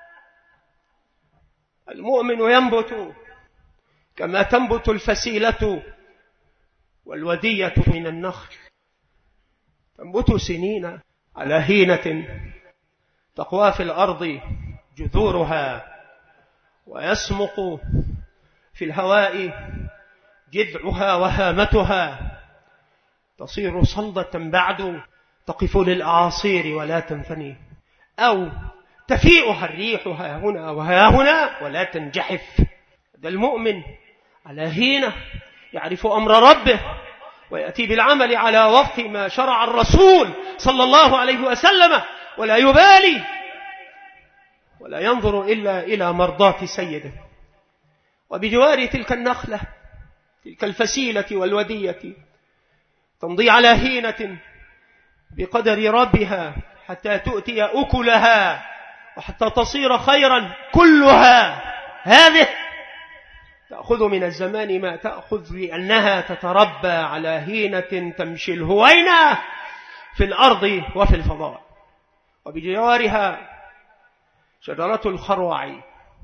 المؤمن ينبت كما تنبت الفسيلة والودية من النخل، تنبت سنين على هينة تقوى في الأرض جذورها، ويسمق في الهواء جذعها وهامتها، تصير صلدة بعد تقف للأعاصير ولا تنثني، أو تفيئها الريح ها هنا وها هنا ولا تنجحف. هذا المؤمن على هينة يعرف أمر ربه ويأتي بالعمل على وفق ما شرع الرسول صلى الله عليه وسلم، ولا يبالي ولا ينظر إلا إلى مرضاة سيده. وبجوار تلك النخلة تلك الفسيلة والودية تمضي على هينة بقدر ربها حتى تؤتي أكلها وحتى تصير خيرا كلها. هذه تأخذ من الزمان ما تأخذ لأنها تتربى على هينة تمشي الهوينة في الأرض وفي الفضاء. وبجوارها شجرة الخروع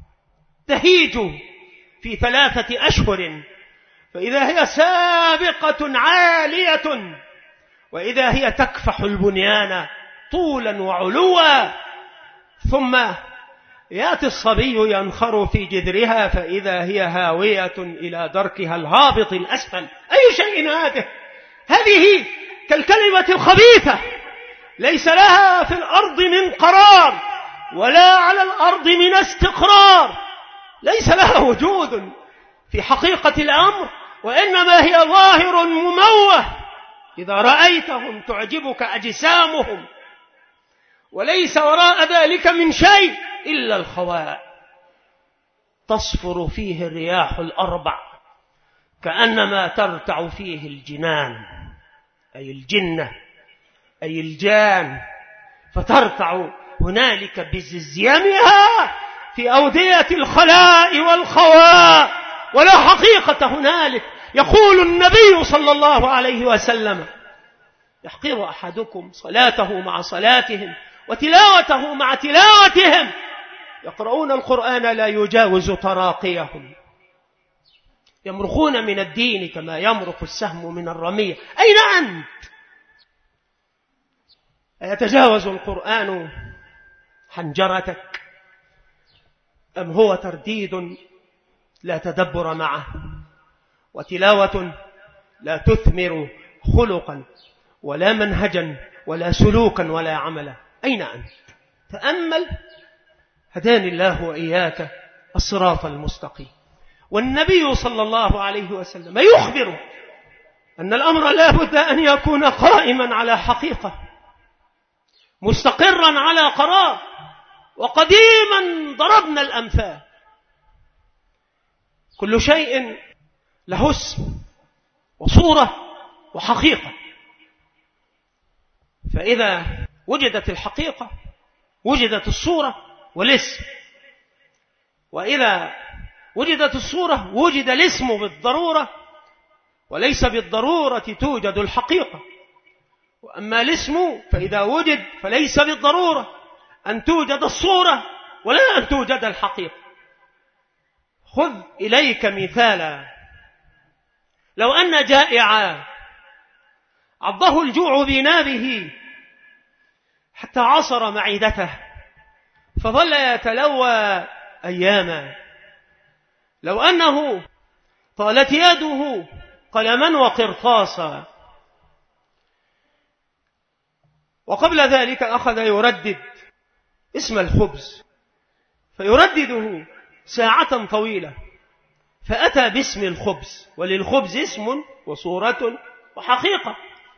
تهيج في ثلاثة أشهر، فإذا هي سابقة عالية، وإذا هي تكفح البنيان طولا وعلوا، ثم يأتي الصبي ينخر في جذرها فإذا هي هاوية إلى دركها الهابط الأسفل. أي شيء هذه؟ هذه كالكلمة الخبيثة، ليس لها في الأرض من قرار ولا على الأرض من استقرار، ليس لها وجود في حقيقة الأمر، وإنما هي ظاهر مموه. إذا رأيتهم تعجبك أجسامهم، وليس وراء ذلك من شيء إلا الخواء. تصفر فيه الرياح الأربع كأنما ترتع فيه الجنان، أي الجنة أي الجان، فترتع هنالك بزيامها في أودية الخلاء والخواء، ولا حقيقة هنالك. يقول النبي صلى الله عليه وسلم: يحقر أحدكم صلاته مع صلاتهم وتلاوته مع تلاوتهم، يقرؤون القرآن لا يجاوز تراقيهم، يمرقون من الدين كما يمرق السهم من الرمية. أين أنت؟ أيتجاوز القرآن حنجرتك، أم هو ترديد لا تدبر معه، وتلاوة لا تثمر خلقا ولا منهجا ولا سلوكا ولا عملا؟ أين أنت؟ تأمل، هداني الله وإياك الصراط المستقيم. والنبي صلى الله عليه وسلم يخبر أن الأمر لا بد أن يكون قائما على حقيقة، مستقرا على قرار. وقديما ضربنا الأمثال كل شيء له اسم وصورة وحقيقة، فإذا وجدت الحقيقة وجدت الصورة والاسم، وإذا وجدت الصورة وجد الاسم بالضرورة، وليس بالضرورة توجد الحقيقة. وأما الاسم فإذا وجد فليس بالضرورة أن توجد الصورة ولا أن توجد الحقيقة. خذ إليك مثالا، لو أن جائعا عضه الجوع بنابه حتى عصر معدته فظل يتلوى أياما، لو أنه طالت يده قلما وقرطاسا، وقبل ذلك أخذ يردد اسم الخبز فيردده ساعة طويلة، فأتى باسم الخبز، وللخبز اسم وصورة وحقيقة،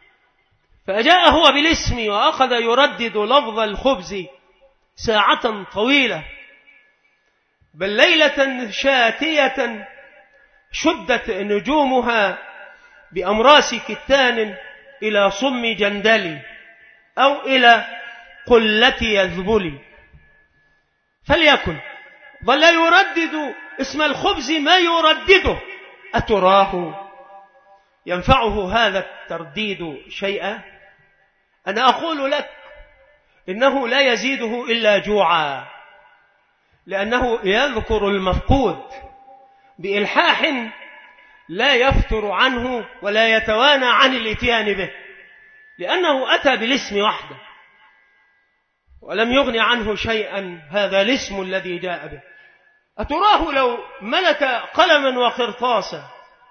فجاء هو بالاسم وأخذ يردد لفظ الخبز ساعة طويلة، بل ليلة شاتية شدت نجومها بأمراس كتان إلى صم جندل أو إلى قلة يذبل، فليكن ظل يردد اسم الخبز ما يردده، أتراه ينفعه هذا الترديد شيئا؟ أنا أقول لك إنه لا يزيده إلا جوعا، لأنه يذكر المفقود بإلحاح لا يفتر عنه ولا يتوانى عن الاتيان به، لأنه أتى بالاسم وحده ولم يغن عنه شيئا هذا الاسم الذي جاء به. أتراه لو ملك قلما وقرطاسا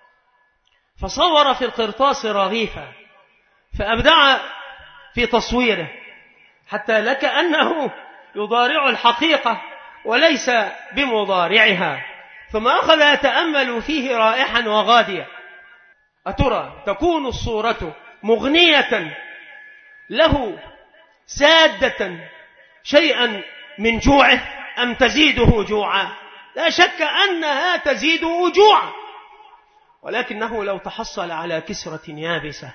فصور في القرطاس رغيفا فأبدع في تصويره حتى لك أنه يضارع الحقيقة وليس بمضارعها، ثم أخذ يتأمل فيه رائحا وغاديا، أترى تكون الصورة مغنية له سادة شيئا من جوعه أم تزيده جوعا؟ لا شك أنها تزيده جوعا، ولكنه لو تحصل على كسرة يابسة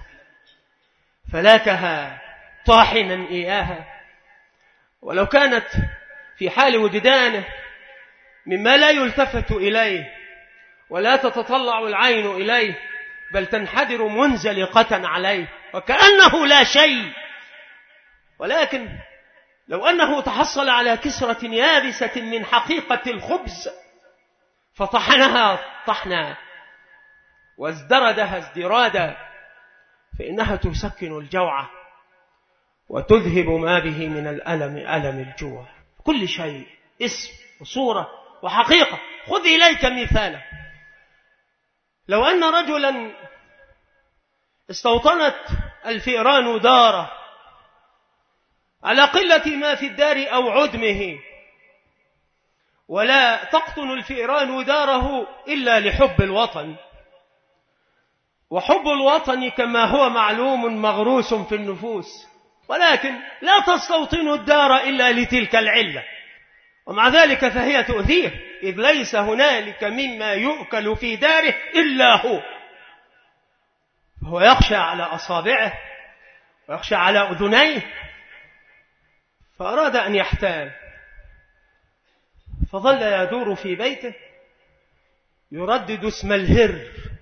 فلاكها طاحنا إياها، ولو كانت في حال وجدانه مما لا يلتفت إليه ولا تتطلع العين إليه بل تنحدر منزلقة عليه وكأنه لا شيء، ولكن لو أنه تحصل على كسرة يابسة من حقيقة الخبز فطحنها طحنا وازدردها ازدرادا فإنها تسكن الجوع وتذهب ما به من الألم ألم الجوع. كل شيء اسم وصورة وحقيقة. خذ إليك مثالا، لو أن رجلا استوطنت الفئران داره على قلة ما في الدار أو عدمه، ولا تقطن الفئران داره إلا لحب الوطن، وحب الوطن كما هو معلوم مغروس في النفوس، ولكن لا تستوطن الدار إلا لتلك العلة، ومع ذلك فهي تؤذيه، إذ ليس هنالك مما يؤكل في داره إلا هو، فهو يخشى على أصابعه ويخشى على أذنيه، فأراد أن يحتال فظل يدور في بيته يردد اسم الهر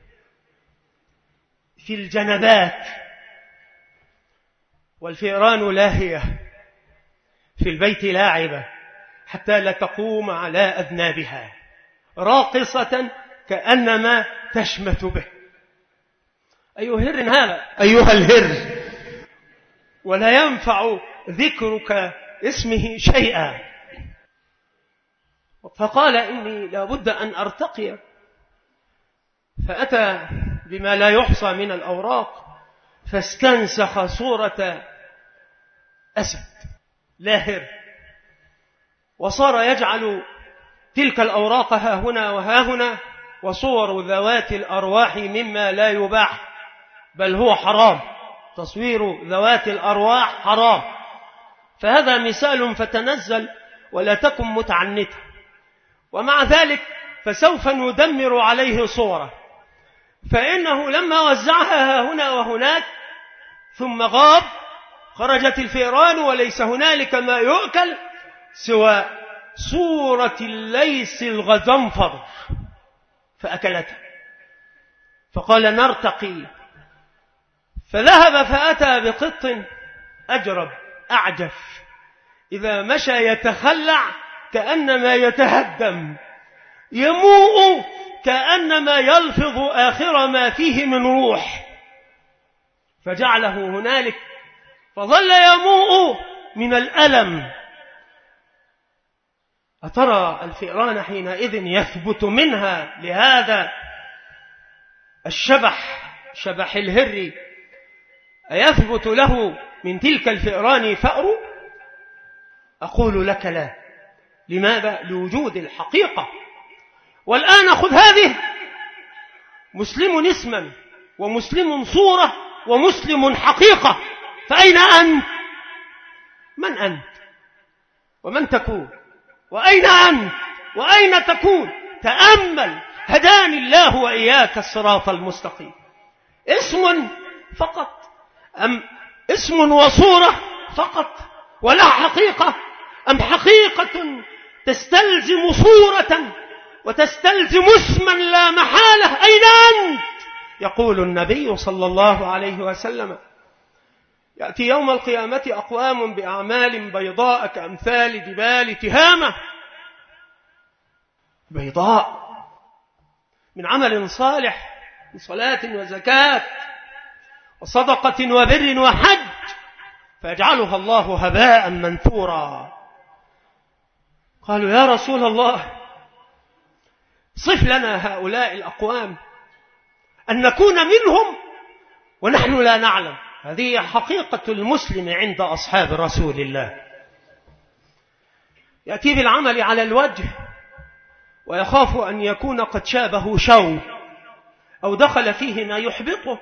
في الجنبات، والفئران لاهية في البيت لاعبة حتى لا تقوم على أذنابها راقصة كأنما تشمت به. أي هر هذا أيها الهر، ولا ينفع ذكرك اسمه شيئا. فقال إني لابد أن أرتقي، فأتى بما لا يحصى من الأوراق فاستنسخ صورة أسد لاهر، وصار يجعل تلك الأوراق ها هنا وها هنا، وصور ذوات الأرواح مما لا يباح بل هو حرام، تصوير ذوات الأرواح حرام، فهذا مثال فتنزل ولا تكن متعنتا. ومع ذلك فسوف ندمر عليه صوره. فإنه لما وزعها هنا وهناك ثم غاب، خرجت الفئران وليس هنالك ما يؤكل سوى صورة الليث الغضنفر فأكلته. فقال نرتقي، فذهب فأتى بقط أجرب أعجف، إذا مشى يتخلع كأنما يتهدم، يموء كأنما يلفظ آخر ما فيه من روح، فجعله هنالك فظل يموء من الألم. أترى الفئران حينئذ يثبت منها لهذا الشبح، شبح الهر، أيثبت له من تلك الفئران فأر؟ أقول لك لا. لماذا؟ لوجود الحقيقة. والآن خذ هذه، مسلم اسما ومسلم صورة ومسلم حقيقة، فأين أنت؟ من أنت؟ ومن تكون؟ وأين أنت؟ وأين تكون؟ تأمل، هداني الله وإياك الصراط المستقيم. اسم فقط أم اسم وصورة فقط ولا حقيقة، أم حقيقة تستلزم صورة وتستلزم اسما لا محالة؟ أين أنت؟ يقول النبي صلى الله عليه وسلم يأتي يوم القيامة أقوام بأعمال بيضاء كأمثال جبال تهامة، بيضاء من عمل صالح، من صلاة وزكاة وصدقة وبر وحج، فيجعلها الله هباء منثورا. قالوا يا رسول الله صف لنا هؤلاء الأقوام أن نكون منهم ونحن لا نعلم. هذه حقيقة المسلم عند أصحاب رسول الله، يأتي بالعمل على الوجه ويخاف أن يكون قد شابه شو أو دخل فيه ما يحبطه،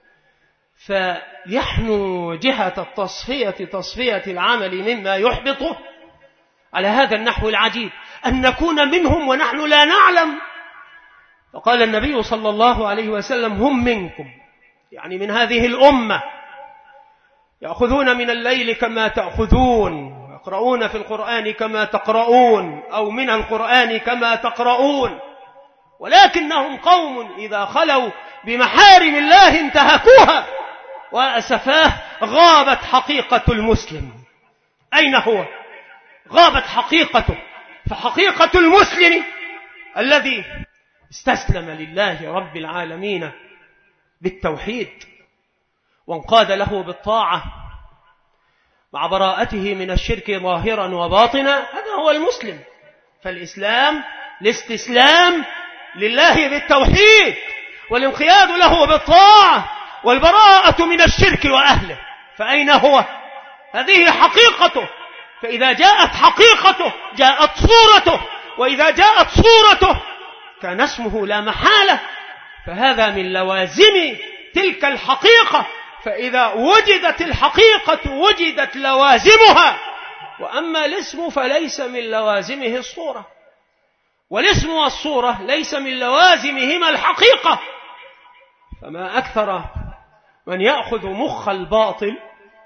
فيحنو جهة التصفية تصفية العمل مما يحبطه على هذا النحو العجيب، أن نكون منهم ونحن لا نعلم. فقال النبي صلى الله عليه وسلم هم منكم، يعني من هذه الأمة، يأخذون من الليل كما تأخذون، يقرؤون في القرآن كما تقرؤون، أو من القرآن كما تقرؤون، ولكنهم قوم إذا خلوا بمحارم الله انتهكوها، وأسفاه غابت حقيقة المسلم. أين هو؟ غابت حقيقته. فحقيقة المسلم الذي استسلم لله رب العالمين بالتوحيد وانقاد له بالطاعة مع براءته من الشرك ظاهرا وباطنا، هذا هو المسلم. فالإسلام الاستسلام لله بالتوحيد والانقياد له بالطاعة والبراءة من الشرك وأهله. فأين هو؟ هذه حقيقته. فإذا جاءت حقيقته جاءت صورته، وإذا جاءت صورته كان اسمه لا محالة. فهذا من لوازم تلك الحقيقة. فإذا وجدت الحقيقة وجدت لوازمها. وأما الاسم فليس من لوازمه الصورة، والاسم والصورة ليس من لوازمهما الحقيقة. فما أكثر من يأخذ مخ الباطل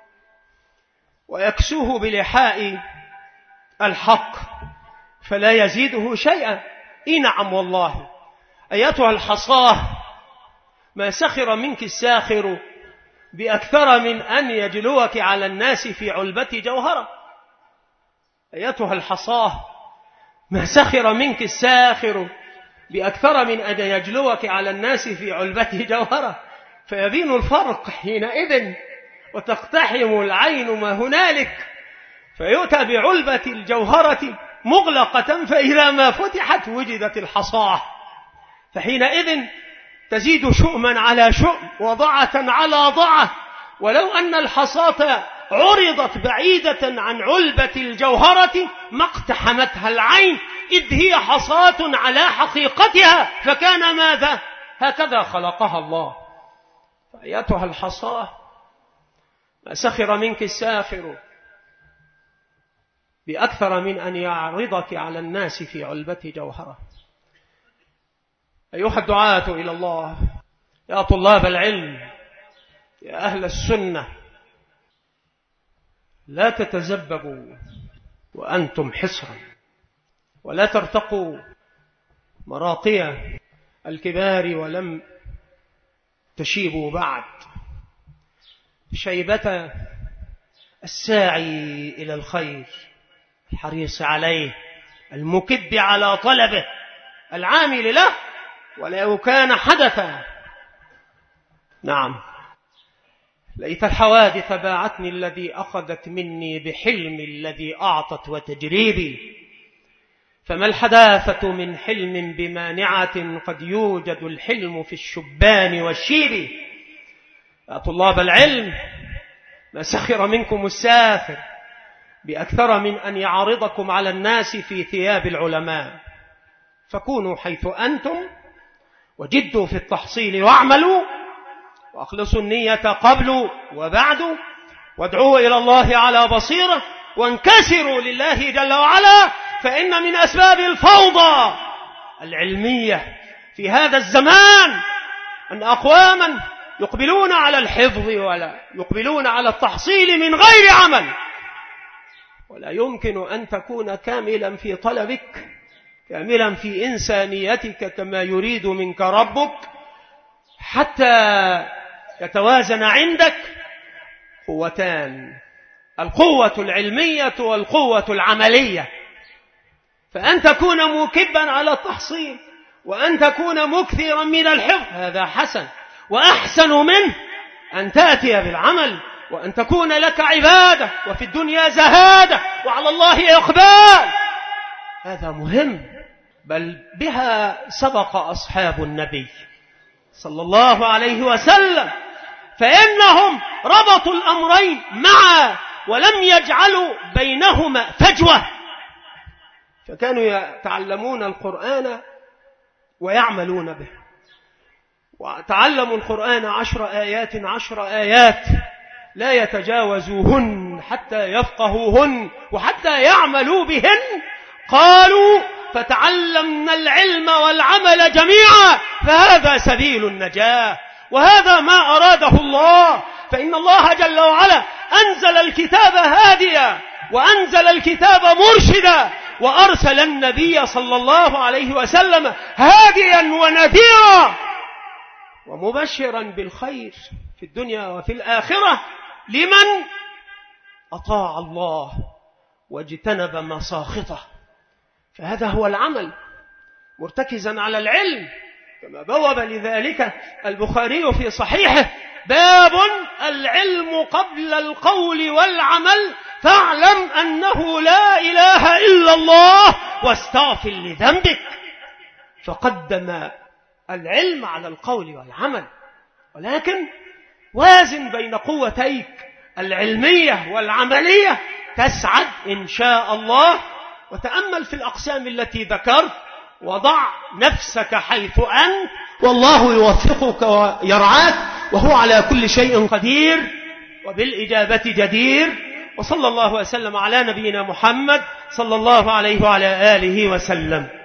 ويكسوه بلحاء الحق فلا يزيده شيئا. إي نعم والله. أيتها الحصاه، ما سخر منك الساخر بأكثر من أن يجلوك على الناس في علبة جوهرة. أيتها الحصاه، ما سخر منك الساخر بأكثر من أن يجلوك على الناس في علبة جوهرة. فيبين الفرق حينئذ وتقتحم العين ما هنالك، فيؤتى بعلبة الجوهرة مغلقة، فإذا ما فتحت وجدت الحصاه، فحينئذ تزيد شؤما على شؤم وضعة على ضعة. ولو أن الحصاة عرضت بعيدة عن علبة الجوهرة ما اقتحمتها العين، إذ هي حصاة على حقيقتها، فكان ماذا؟ هكذا خلقها الله. فأيتها الحصاه، ما سخر منك الساخر بأكثر من أن يعرضك على الناس في علبة جوهرة. أيها الدعاة إلى الله، يا طلاب العلم، يا أهل السنة، لا تتزببوا وأنتم حصرا، ولا ترتقوا مراقي الكبار ولم تشيبوا بعد. شيبة الساعي إلى الخير، الحريص عليه، المكب على طلبه، العامل له ولو كان حدثا. نعم، ليت الحوادث باعتني الذي أخذت مني بحلم الذي أعطت وتجريبي، فما الحداثة من حلم بمانعة، قد يوجد الحلم في الشبان والشيب. يا طلاب العلم، ما سخر منكم الساخر بأكثر من أن يعرضكم على الناس في ثياب العلماء، فكونوا حيث أنتم وجدوا في التحصيل واعملوا، وأخلصوا النية قبل وبعد، وادعوا إلى الله على بصيرة، وانكسروا لله جل وعلا، فإن من أسباب الفوضى العلمية في هذا الزمان أن أقواما يقبلون على الحفظ ولا يقبلون على التحصيل من غير عمل. ولا يمكن أن تكون كاملا في طلبك، كاملا في إنسانيتك كما يريد منك ربك، حتى يتوازن عندك قوتان: القوة العلمية والقوة العملية. فأن تكون مكبا على التحصيل وأن تكون مكثرا من الحفظ هذا حسن، وأحسن منه أن تأتي بالعمل وأن تكون لك عبادة وفي الدنيا زهادة وعلى الله إقبال. هذا مهم، بل بها سبق أصحاب النبي صلى الله عليه وسلم، فإنهم ربطوا الأمرين معا ولم يجعلوا بينهما فجوة، فكانوا يتعلمون القرآن ويعملون به. وتعلموا القرآن عشر آيات عشر آيات لا يتجاوزوهن حتى يفقهوهن وحتى يعملوا بهن. قالوا: فتعلمنا العلم والعمل جميعا، فهذا سبيل النجاة، وهذا ما أراده الله. فإن الله جل وعلا أنزل الكتاب هاديا وأنزل الكتاب مرشدا، وأرسل النبي صلى الله عليه وسلم هاديا ونذيرا ومبشرا بالخير في الدنيا وفي الآخرة لمن أطاع الله واجتنب مساخطه. فهذا هو العمل مرتكزا على العلم، كما بوب لذلك البخاري في صحيحه: باب العلم قبل القول والعمل، فاعلم أنه لا إله إلا الله واستغفر لذنبك. فقدم العلم على القول والعمل، ولكن وازن بين قوتيك العلمية والعملية تسعد إن شاء الله. وتأمل في الأقسام التي ذكرت، وضع نفسك حيث أنت، والله يوفقك ويرعاك، وهو على كل شيء قدير وبالإجابة جدير. وصلى الله وسلم على نبينا محمد صلى الله عليه وعلى آله وسلم.